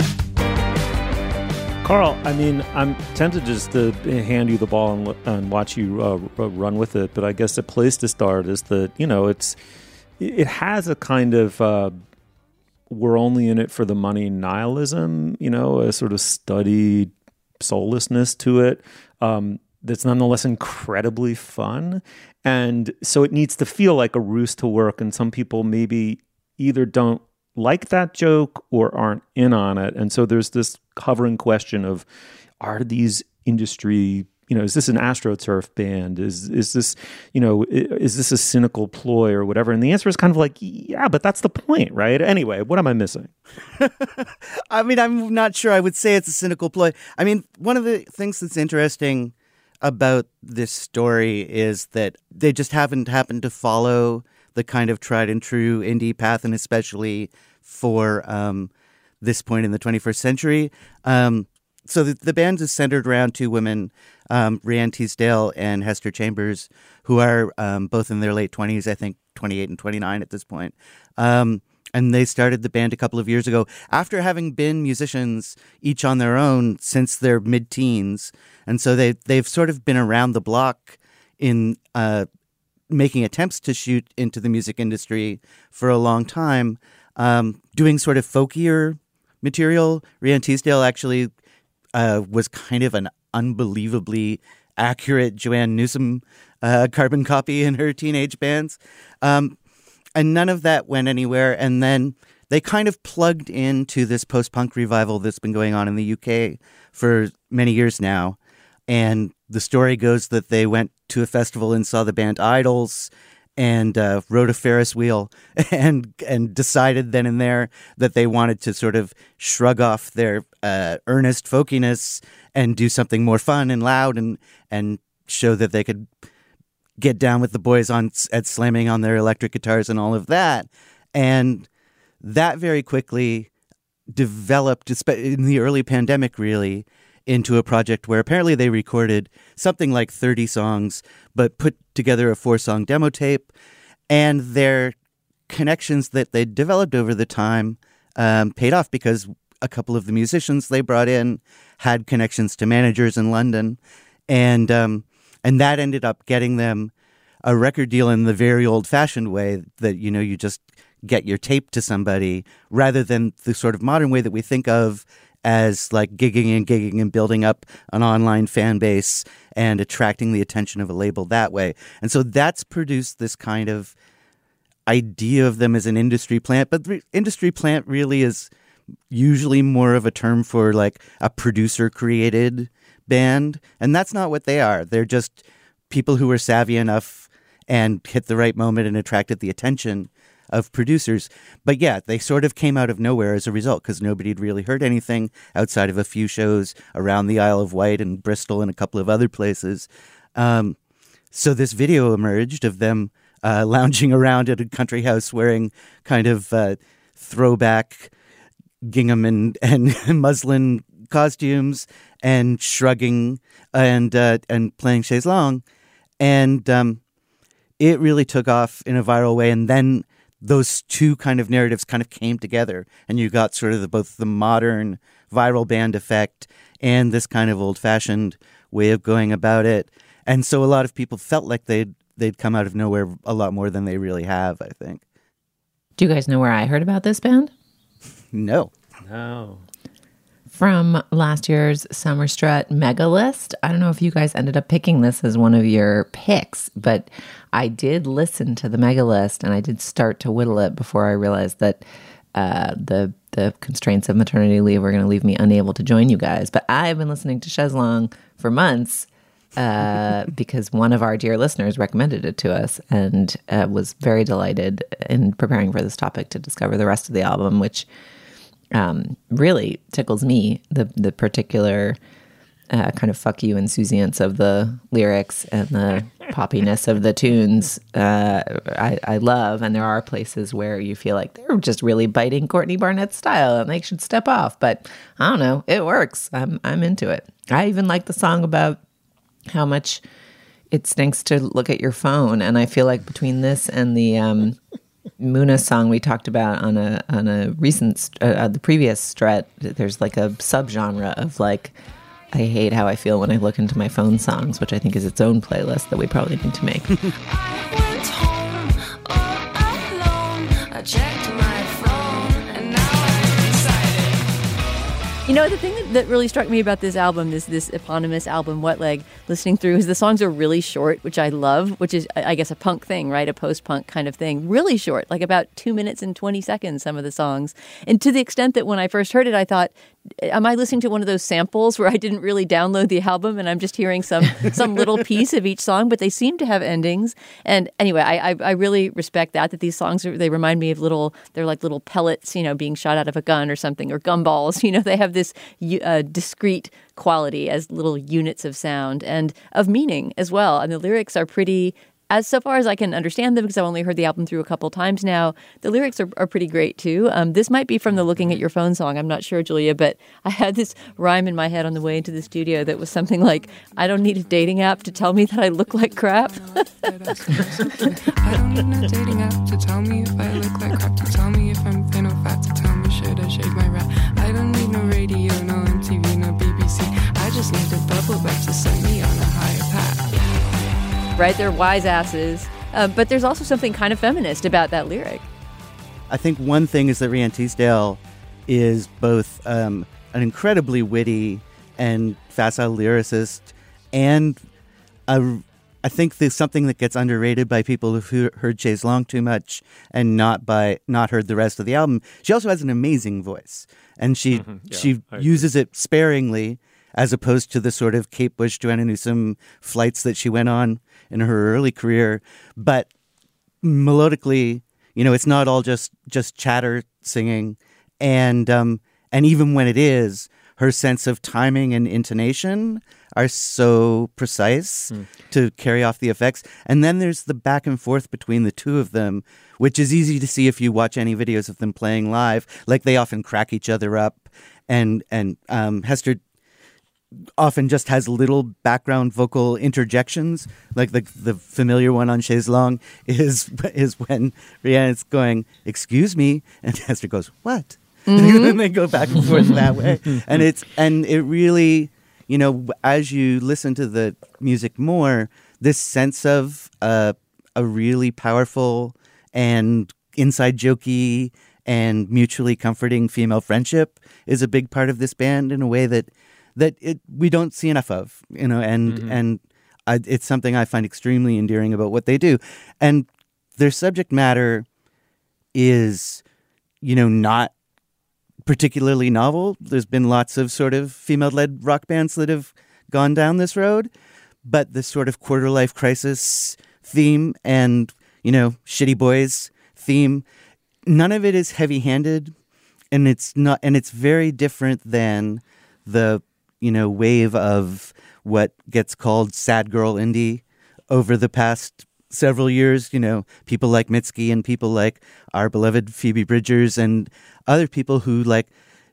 Carl, I mean, I'm tempted just to hand you the ball and, and watch you uh, run with it, but I guess the place to start is that, you know, it's it has a kind of uh, we're only in it for the money nihilism, you know, a sort of studied soullessness to it um, that's nonetheless incredibly fun. And so it needs to feel like a ruse to work, and some people maybe either don't like that joke or aren't in on it. And so there's this hovering question of, are these industry, you know, is this an AstroTurf band? Is is this, you know, is this a cynical ploy or whatever? And the answer is kind of like, yeah, but that's the point, right? Anyway, what am I missing? I mean, I'm not sure I would say it's a cynical ploy. I mean, one of the things that's interesting about this story is that they just haven't happened to follow the kind of tried and true indie path, and especially for um, this point in the twenty-first century. Um, so the, the band is centered around two women, um, Rhiann Teasdale and Hester Chambers, who are um, both in their late twenties, I think twenty-eight and twenty-nine at this point. Um, and they started the band a couple of years ago after having been musicians each on their own since their mid-teens. And so they, they've sort of been around the block in uh, making attempts to shoot into the music industry for a long time, um, doing sort of folkier material. Rhiann Teasdale actually uh, was kind of an unbelievably accurate Joanne Newsom uh, carbon copy in her teenage bands. Um, and none of that went anywhere. And then they kind of plugged into this post-punk revival that's been going on in the U K for many years now. And the story goes that they went to a festival and saw the band Idols and uh, rode a Ferris wheel and and decided then and there that they wanted to sort of shrug off their uh, earnest folkiness and do something more fun and loud and and show that they could get down with the boys on at slamming on their electric guitars and all of that. And that very quickly developed, in the early pandemic really, into a project where apparently they recorded something like thirty songs, but put together a four-song demo tape. And their connections that they developed over the time um, paid off because a couple of the musicians they brought in had connections to managers in London. And um, and that ended up getting them a record deal in the very old-fashioned way that, you know, you just get your tape to somebody rather than the sort of modern way that we think of as like gigging and gigging and building up an online fan base and attracting the attention of a label that way. And so that's produced this kind of idea of them as an industry plant. But the industry plant really is usually more of a term for like a producer created band. And that's not what they are. They're just people who were savvy enough and hit the right moment and attracted the attention of producers. But yeah, they sort of came out of nowhere as a result because nobody had really heard anything outside of a few shows around the Isle of Wight and Bristol and a couple of other places. Um, so this video emerged of them uh, lounging around at a country house wearing kind of uh, throwback gingham and, and muslin costumes and shrugging and uh, and playing chaise longue. And um, it really took off in a viral way. And then those two kind of narratives kind of came together, and you got sort of the, both the modern viral band effect and this kind of old-fashioned way of going about it. And so a lot of people felt like they'd they'd come out of nowhere a lot more than they really have, I think. Do you guys know where I heard about this band? No. No. From last year's Summer Strut Mega List. I don't know if you guys ended up picking this as one of your picks, but I did listen to the Mega List and I did start to whittle it before I realized that uh, the the constraints of maternity leave were going to leave me unable to join you guys. But I've been listening to Chaise Longue for months uh, because one of our dear listeners recommended it to us, and uh, was very delighted in preparing for this topic to discover the rest of the album, which Um, really tickles me, the the particular uh, kind of fuck you insouciance of the lyrics and the poppiness of the tunes. Uh, I, I love, and there are places where you feel like they're just really biting Courtney Barnett's style and they should step off. But I don't know, it works. I'm I'm into it. I even like the song about how much it stinks to look at your phone, and I feel like between this and the um, Muna song we talked about on a on a recent uh, the previous strut, there's like a subgenre of like I hate how I feel when I look into my phone songs, which I think is its own playlist that we probably need to make. You know, the thing that, that really struck me about this album, this this eponymous album, Wet Leg, listening through, is the songs are really short, which I love, which is, I guess, a punk thing, right? A post-punk kind of thing. Really short, like about two minutes and twenty seconds, some of the songs. And to the extent that when I first heard it, I thought, am I listening to one of those samples where I didn't really download the album and I'm just hearing some some little piece of each song? But they seem to have endings. And anyway, I, I, I really respect that, that these songs, are, they remind me of little, they're like little pellets, you know, being shot out of a gun or something, or gumballs. You know, they have this uh, discrete quality as little units of sound and of meaning as well. And the lyrics are pretty, as so far as I can understand them, because I've only heard the album through a couple times now, the lyrics are, are pretty great too. Um, this might be from the Looking at Your Phone song. I'm not sure, Julia, but I had this rhyme in my head on the way into the studio that was something like, I don't need a dating app to tell me that I look like crap. I don't need no dating app to tell me if I look like crap, to tell me if I'm thin or fat, to tell me should I shave my rat. I don't need no radio, no M T V, no B B C. I just need a bubble bath to set me on a higher path. Right? They're wise asses. Uh, but there's also something kind of feminist about that lyric. I think one thing is that Rian Teasdale is both um, an incredibly witty and facile lyricist, and a, I think there's something that gets underrated by people who've heard Chaise Longue too much and not by not heard the rest of the album. She also has an amazing voice, and she Mm-hmm. Yeah, she uses it sparingly, as opposed to the sort of Kate Bush, Joanna Newsom flights that she went on in her early career. But melodically, you know, it's not all just just chatter singing, and um, and even when it is, her sense of timing and intonation are so precise mm. to carry off the effects. And then there's the back and forth between the two of them, which is easy to see if you watch any videos of them playing live. Like, they often crack each other up, and and um, Hester often just has little background vocal interjections. Like the the familiar one on Chaise Longue is is when Rihanna's going, "Excuse me," and Hester goes, "What?" Mm-hmm. And they go back and forth that way. And it's and it really, you know, as you listen to the music more, this sense of uh, a really powerful and inside jokey and mutually comforting female friendship is a big part of this band in a way that that it we don't see enough of, you know, and mm-hmm. and I, it's something I find extremely endearing about what they do. And their subject matter is, you know, not particularly novel. There's been lots of sort of female-led rock bands that have gone down this road, but the sort of quarter-life crisis theme and, you know, Shitty Boys theme, none of it is heavy-handed, and it's not, and it's very different than the, you know, wave of what gets called sad girl indie over the past several years. You know, people like Mitski and people like our beloved Phoebe Bridgers and other people who like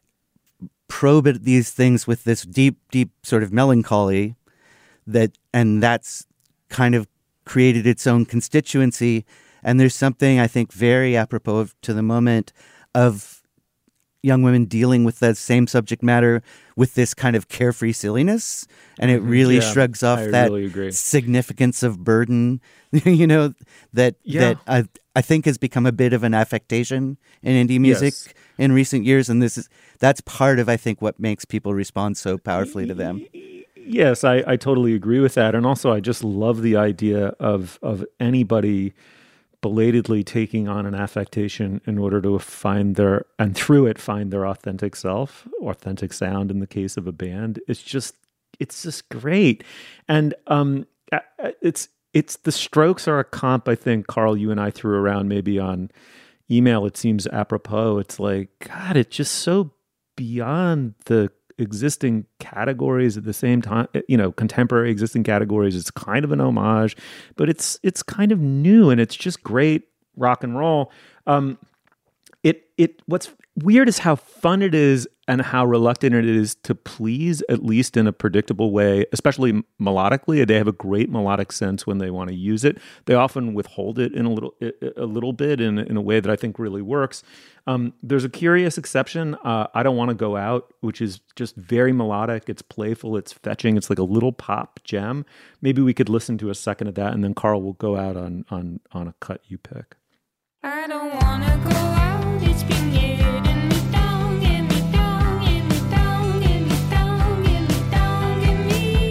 probe at these things with this deep, deep sort of melancholy that, and that's kind of created its own constituency. And there's something I think very apropos of, to the moment of young women dealing with that same subject matter with this kind of carefree silliness. And it really yeah, shrugs off I that really significance of burden, you know, that yeah. that I, I think has become a bit of an affectation in indie music yes. in recent years. And this is that's part of, I think, what makes people respond so powerfully to them. Yes, I, I totally agree with that. And also, I just love the idea of of anybody belatedly taking on an affectation in order to find their, and through it, find their authentic self, authentic sound in the case of a band. It's just, it's just great. And um, it's, it's, the Strokes are a comp, I think, Carl, you and I threw around maybe on email. It seems apropos. It's like, God, it's just so beyond the existing categories at the same time, you know, contemporary existing categories. It's kind of an homage, but it's it's kind of new, and it's just great rock and roll. Um, it it what's weird is how fun it is and how reluctant it is to please, at least in a predictable way, especially melodically. They have a great melodic sense when they want to use it. They often withhold it in a little a little bit in, in a way that I think really works. Um, there's a curious exception. Uh, I Don't Want to Go Out, which is just very melodic. It's playful. It's fetching. It's like a little pop gem. Maybe we could listen to a second of that, and then Carl will go out on on on a cut you pick. I don't want to go out. It's been getting me down, getting me down, getting me down, getting me down, getting me down, getting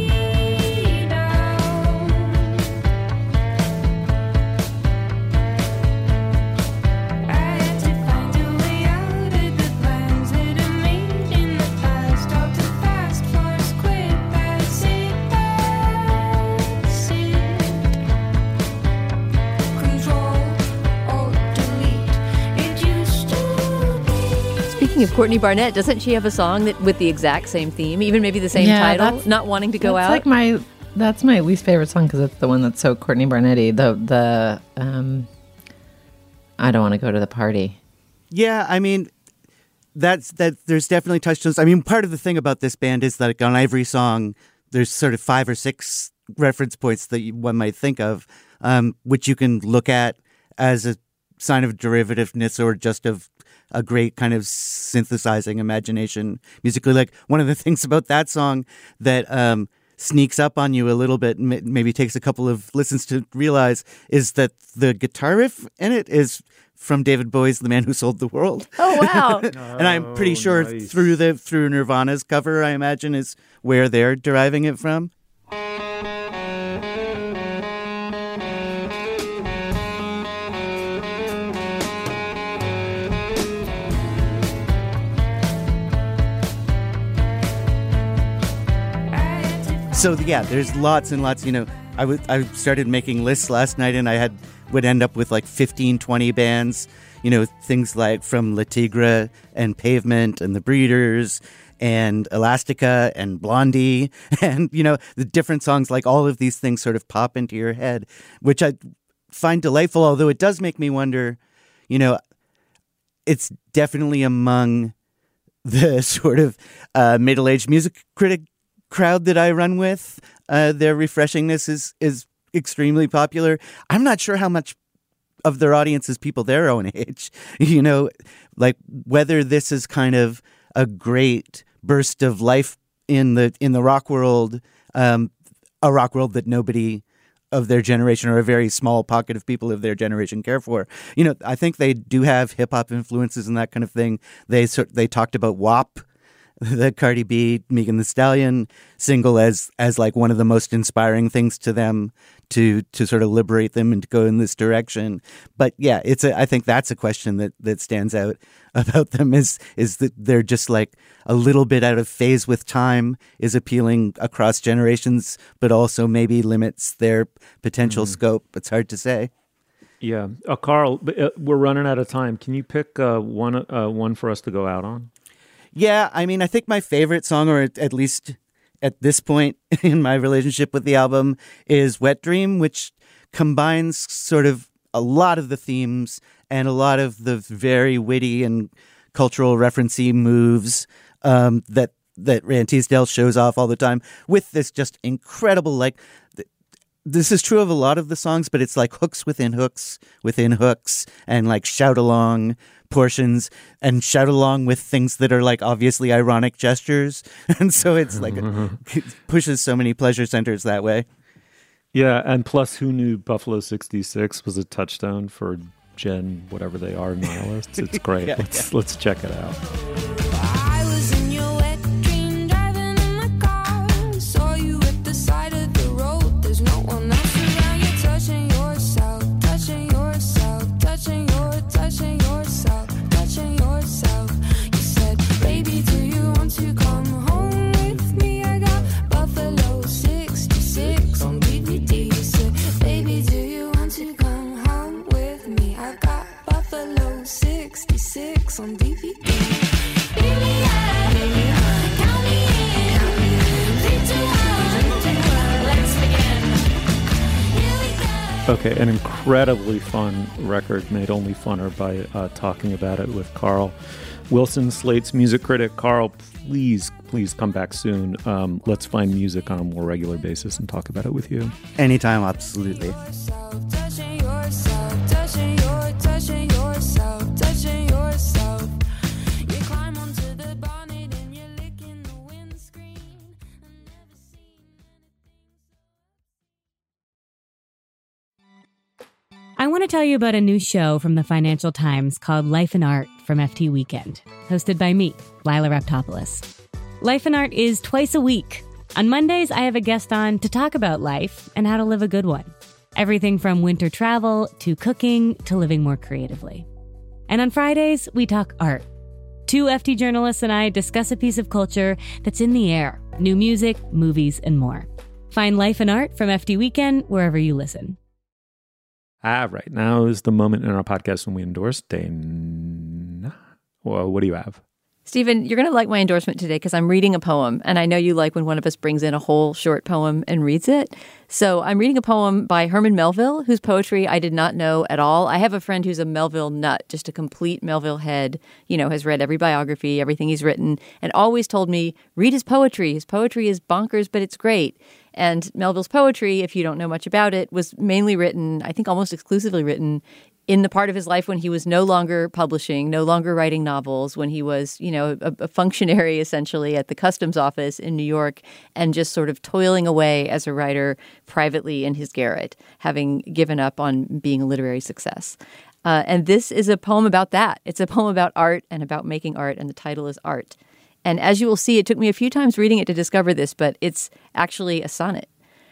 me down. I had to find a way out of the plans that I made in the past. Stop the fast, force quit, that's it, that's it. Control. Speaking of Courtney Barnett, doesn't she have a song that with the exact same theme, even maybe the same yeah, title, Not Wanting to Go that's Out? Like my, that's my least favorite song because it's the one that's so Courtney Barnett-y. The, the um, I Don't Want to Go to the Party. Yeah, I mean, that's that. There's definitely touchstones. I mean, part of the thing about this band is that on every song, there's sort of five or six reference points that you, one might think of, um, which you can look at as a sign of derivativeness or just of a great kind of synthesizing imagination musically. Like one of the things about that song that um, sneaks up on you a little bit, maybe takes a couple of listens to realize, is that the guitar riff in it is from David Bowie's "The Man Who Sold the World." Oh wow! And I'm pretty sure nice. through the through Nirvana's cover, I imagine, is where they're deriving it from. So yeah, there's lots and lots, you know, I, w- I started making lists last night and I had would end up with like fifteen, twenty bands, you know, things like from Le Tigre and Pavement and The Breeders and Elastica and Blondie and, you know, the different songs, like all of these things sort of pop into your head, which I find delightful, although it does make me wonder, you know, it's definitely among the sort of uh, middle-aged music critic crowd that I run with. Uh, their refreshingness is is extremely popular. I'm not sure how much of their audience is people their own age. You know, like whether this is kind of a great burst of life in the in the rock world, um, a rock world that nobody of their generation, or a very small pocket of people of their generation, care for. You know, I think they do have hip hop influences and that kind of thing. They they talked about W A P, the Cardi B, Megan Thee Stallion single, as as like one of the most inspiring things to them to to sort of liberate them and to go in this direction. But yeah, it's a, I think that's a question that that stands out about them is is that they're just like a little bit out of phase with time, is appealing across generations, but also maybe limits their potential mm. scope. It's hard to say. Yeah, uh, Carl, uh, we're running out of time. Can you pick uh, one uh, one for us to go out on? Yeah, I mean, I think my favorite song, or at least at this point in my relationship with the album, is Wet Dream, which combines sort of a lot of the themes and a lot of the very witty and cultural referencey moves um, that that Rand Teasdale shows off all the time, with this just incredible, like, th- this is true of a lot of the songs, but it's like hooks within hooks within hooks, and like shout along portions, and shout along with things that are like obviously ironic gestures. And so it's like, it pushes so many pleasure centers that way. Yeah, and plus, who knew Buffalo sixty-six was a touchdown for Gen whatever they are nihilists? It's great. yeah, let's yeah. let's check it out. I was in your wet dream, driving in my car. Saw you at the side of the road. There's no one else around. You're touching yourself, touching yourself, touching your, touching yourself, touching yourself. You said, baby, do you want to come home with me? I got Buffalo sixty-six on D V D. You said, baby, do you want to come home with me? I got Buffalo sixty-six on D V D. Okay, an incredibly fun record, made only funner by uh, talking about it with Carl Wilson, Slate's music critic. Carl, please, please come back soon. Um, let's find music on a more regular basis and talk about it with you. Anytime, absolutely. Touching yourself, touching your, touching yourself, touching yourself. You climb onto the bonnet and you're licking the windscreen. I want to tell you about a new show from the Financial Times called Life and Art from F T Weekend, hosted by me, Lila Raptopoulos. Life and Art is twice a week. On Mondays, I have a guest on to talk about life and how to live a good one. Everything from winter travel to cooking to living more creatively. And on Fridays, we talk art. Two F T journalists and I discuss a piece of culture that's in the air, new music, movies, and more. Find Life and Art from F T Weekend wherever you listen. Ah, right. Now is the moment in our podcast when we endorse Dana. Well, what do you have? Stephen, you're going to like my endorsement today because I'm reading a poem, and I know you like when one of us brings in a whole short poem and reads it. So I'm reading a poem by Herman Melville, whose poetry I did not know at all. I have a friend who's a Melville nut, just a complete Melville head, you know, has read every biography, everything he's written, and always told me, read his poetry. His poetry is bonkers, but it's great. And Melville's poetry, if you don't know much about it, was mainly written, I think almost exclusively written, in the part of his life when he was no longer publishing, no longer writing novels, when he was, you know, a, a functionary essentially at the customs office in New York and just sort of toiling away as a writer privately in his garret, having given up on being a literary success. Uh, and this is a poem about that. It's a poem about art and about making art, and the title is Art. And as you will see, it took me a few times reading it to discover this, but it's actually a sonnet.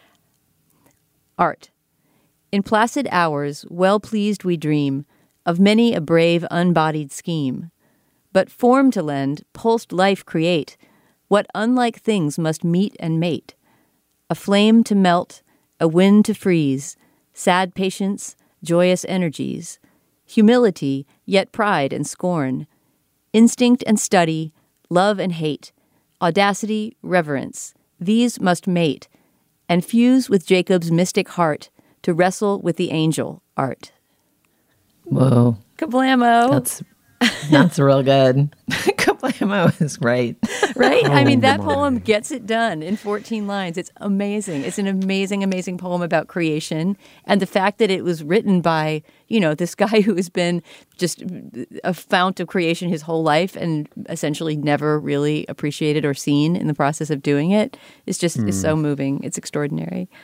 Art. In placid hours, well pleased we dream of many a brave unbodied scheme. But form to lend, pulsed life create, what unlike things must meet and mate. A flame to melt, a wind to freeze, sad patience, joyous energies, humility, yet pride and scorn, instinct and study, love and hate, audacity, reverence, these must mate, and fuse with Jacob's mystic heart to wrestle with the angel, Art. Whoa. Kablamo. That's that's real good. Kablamo is great. Right? Oh, I mean, that my. poem gets it done in fourteen lines. It's amazing. It's an amazing, amazing poem about creation. And the fact that it was written by, you know, this guy who has been just a fount of creation his whole life and essentially never really appreciated or seen in the process of doing it is just mm. is so moving. It's extraordinary.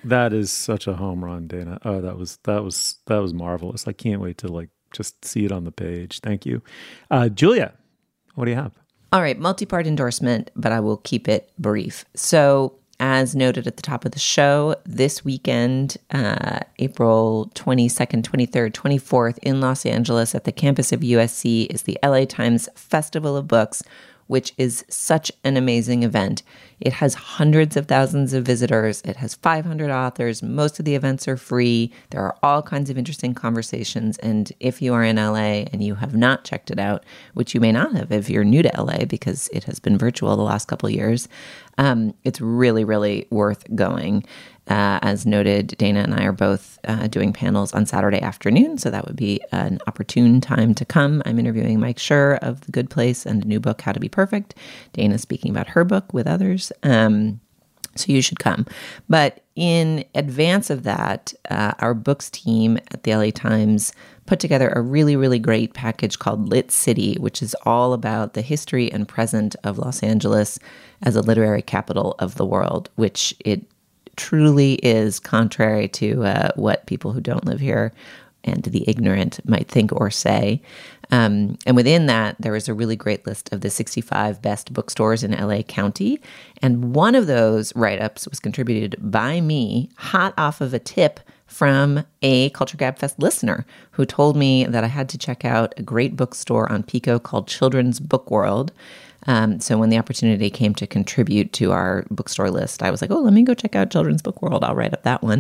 That is such a home run, Dana. Oh, that was that was that was marvelous. I can't wait to like just see it on the page. Thank you. Uh, Julia, what do you have? All right, multi-part endorsement, but I will keep it brief. So, as noted at the top of the show, this weekend, uh, April twenty-second, twenty-third, twenty-fourth in Los Angeles at the campus of U S C is the L A Times Festival of Books, which is such an amazing event. It has hundreds of thousands of visitors. It has five hundred authors. Most of the events are free. There are all kinds of interesting conversations. And if you are in L A and you have not checked it out, which you may not have if you're new to L A because it has been virtual the last couple of years, um, it's really, really worth going. Uh, as noted, Dana and I are both uh, doing panels on Saturday afternoon, so that would be an opportune time to come. I'm interviewing Mike Schur of The Good Place and a new book, How to Be Perfect. Dana's speaking about her book with others, um, so you should come. But in advance of that, uh, our books team at the L A Times put together a really, really great package called Lit City, which is all about the history and present of Los Angeles as a literary capital of the world, which it truly is contrary to uh, what people who don't live here and the ignorant might think or say. Um, and within that, there is a really great list of the sixty-five best bookstores in L A County. And one of those write-ups was contributed by me, hot off of a tip from a Culture Gabfest listener who told me that I had to check out a great bookstore on Pico called Children's Book World. Um, so when the opportunity came to contribute to our bookstore list, I was like, oh, let me go check out Children's Book World. I'll write up that one.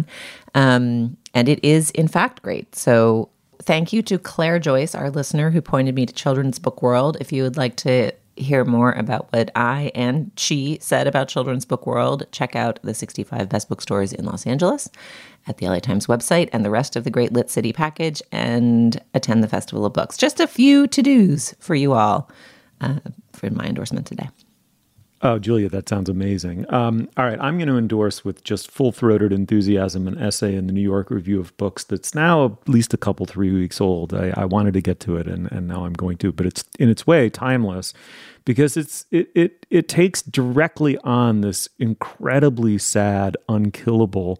Um, and it is, in fact, great. So thank you to Claire Joyce, our listener, who pointed me to Children's Book World. If you would like to hear more about what I and she said about Children's Book World, check out the sixty-five best bookstores in Los Angeles at the L A Times website and the rest of the Great Lit City package, and attend the Festival of Books. Just a few to-dos for you all. Uh, for my endorsement today. Oh, Julia, that sounds amazing. Um, all right, I'm going to endorse with just full-throated enthusiasm an essay in the New York Review of Books that's now at least a couple, three weeks old. I, I wanted to get to it, and, and now I'm going to, but it's in its way timeless because it's it it it takes directly on this incredibly sad, unkillable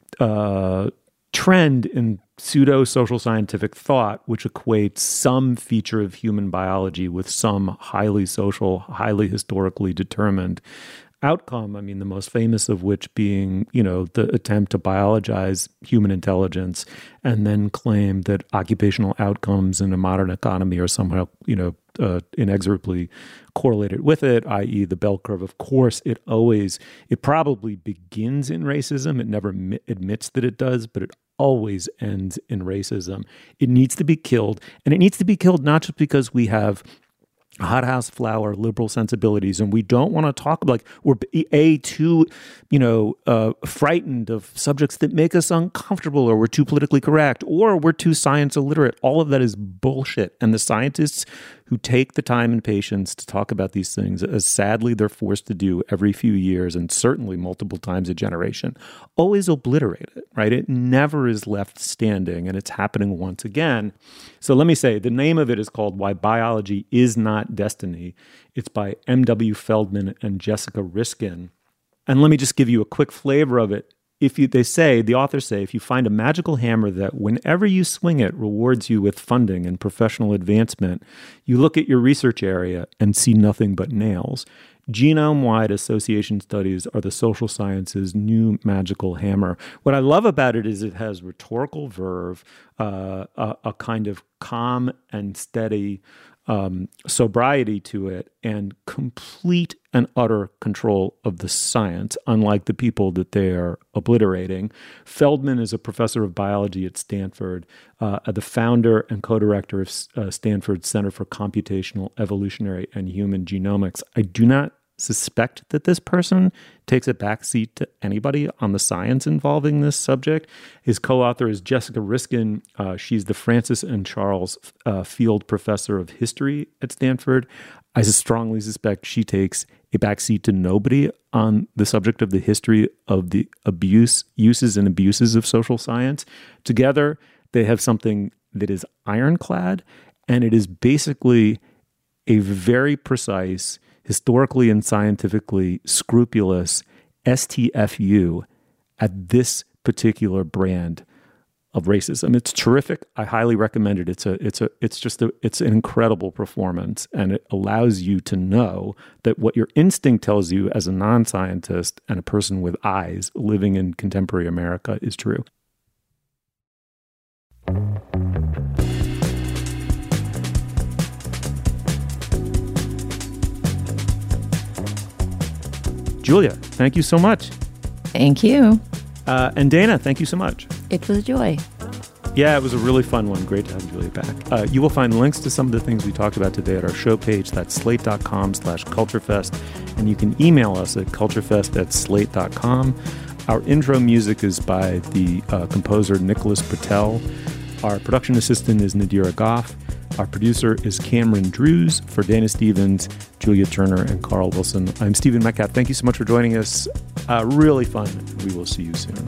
uh, trend in pseudo-social scientific thought, which equates some feature of human biology with some highly social, highly historically determined outcome. I mean, the most famous of which being, you know, the attempt to biologize human intelligence and then claim that occupational outcomes in a modern economy are somehow, you know, uh, inexorably correlated with it, that is the bell curve. Of course, it always, it probably begins in racism. It never mi- admits that it does, but it always ends in racism. It needs to be killed, and it needs to be killed not just because we have hothouse flower liberal sensibilities and we don't want to talk about, like, we're a too, you know, uh, frightened of subjects that make us uncomfortable, or we're too politically correct, or we're too science illiterate. All of that is bullshit. And the scientists who take the time and patience to talk about these things, as sadly they're forced to do every few years and certainly multiple times a generation, always obliterate it, right? It never is left standing, and it's happening once again. So let me say, the name of it is called Why Biology Is Not Destiny. It's by M W Feldman and Jessica Riskin. And let me just give you a quick flavor of it. If you, they say, the authors say, if you find a magical hammer that whenever you swing it rewards you with funding and professional advancement, you look at your research area and see nothing but nails. Genome-wide association studies are the social sciences' new magical hammer. What I love about it is it has rhetorical verve, uh, a, a kind of calm and steady Um, sobriety to it, and complete and utter control of the science, unlike the people that they are obliterating. Feldman is a professor of biology at Stanford, uh, the founder and co-director of uh, Stanford's Center for Computational Evolutionary and Human Genomics. I do not suspect that this person takes a backseat to anybody on the science involving this subject. His co-author is Jessica Riskin. Uh, she's the Francis and Charles uh, Field Professor of History at Stanford. I strongly suspect she takes a backseat to nobody on the subject of the history of the abuse, uses and abuses of social science. Together, they have something that is ironclad, and it is basically a very precise, historically and scientifically scrupulous S T F U at this particular brand of racism. It's terrific. I highly recommend it. It's a, it's a, it's just a, it's an incredible performance, and it allows you to know that what your instinct tells you as a non-scientist and a person with eyes living in contemporary America is true. Julia, thank you so much. Thank you. Uh, and Dana, thank you so much. It was a joy. Yeah, it was a really fun one. Great to have Julia back. Uh, you will find links to some of the things we talked about today at our show page. That's slate.com slash culturefest. And you can email us at culturefest at slate dot com. Our intro music is by the uh, composer Nicholas Patel. Our production assistant is Nadira Goff. Our producer is Cameron Drews. For Dana Stevens, Julia Turner, and Carl Wilson, I'm Stephen Metcalf. Thank you so much for joining us. Uh, really fun. We will see you soon.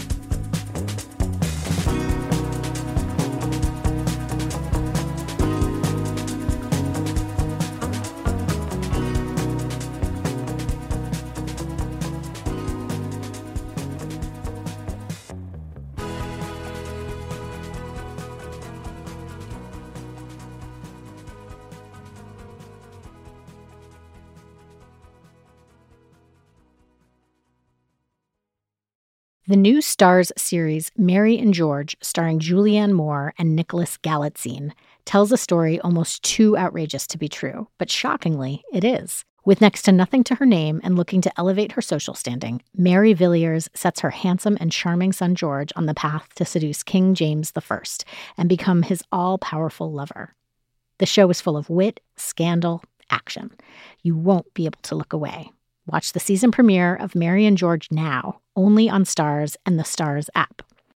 The new Starz series Mary and George, starring Julianne Moore and Nicholas Galitzine, tells a story almost too outrageous to be true, but shockingly, it is. With next to nothing to her name and looking to elevate her social standing, Mary Villiers sets her handsome and charming son George on the path to seduce King James the First and become his all-powerful lover. The show is full of wit, scandal, action. You won't be able to look away. Watch the season premiere of Mary and George now, only on Starz and the Starz app.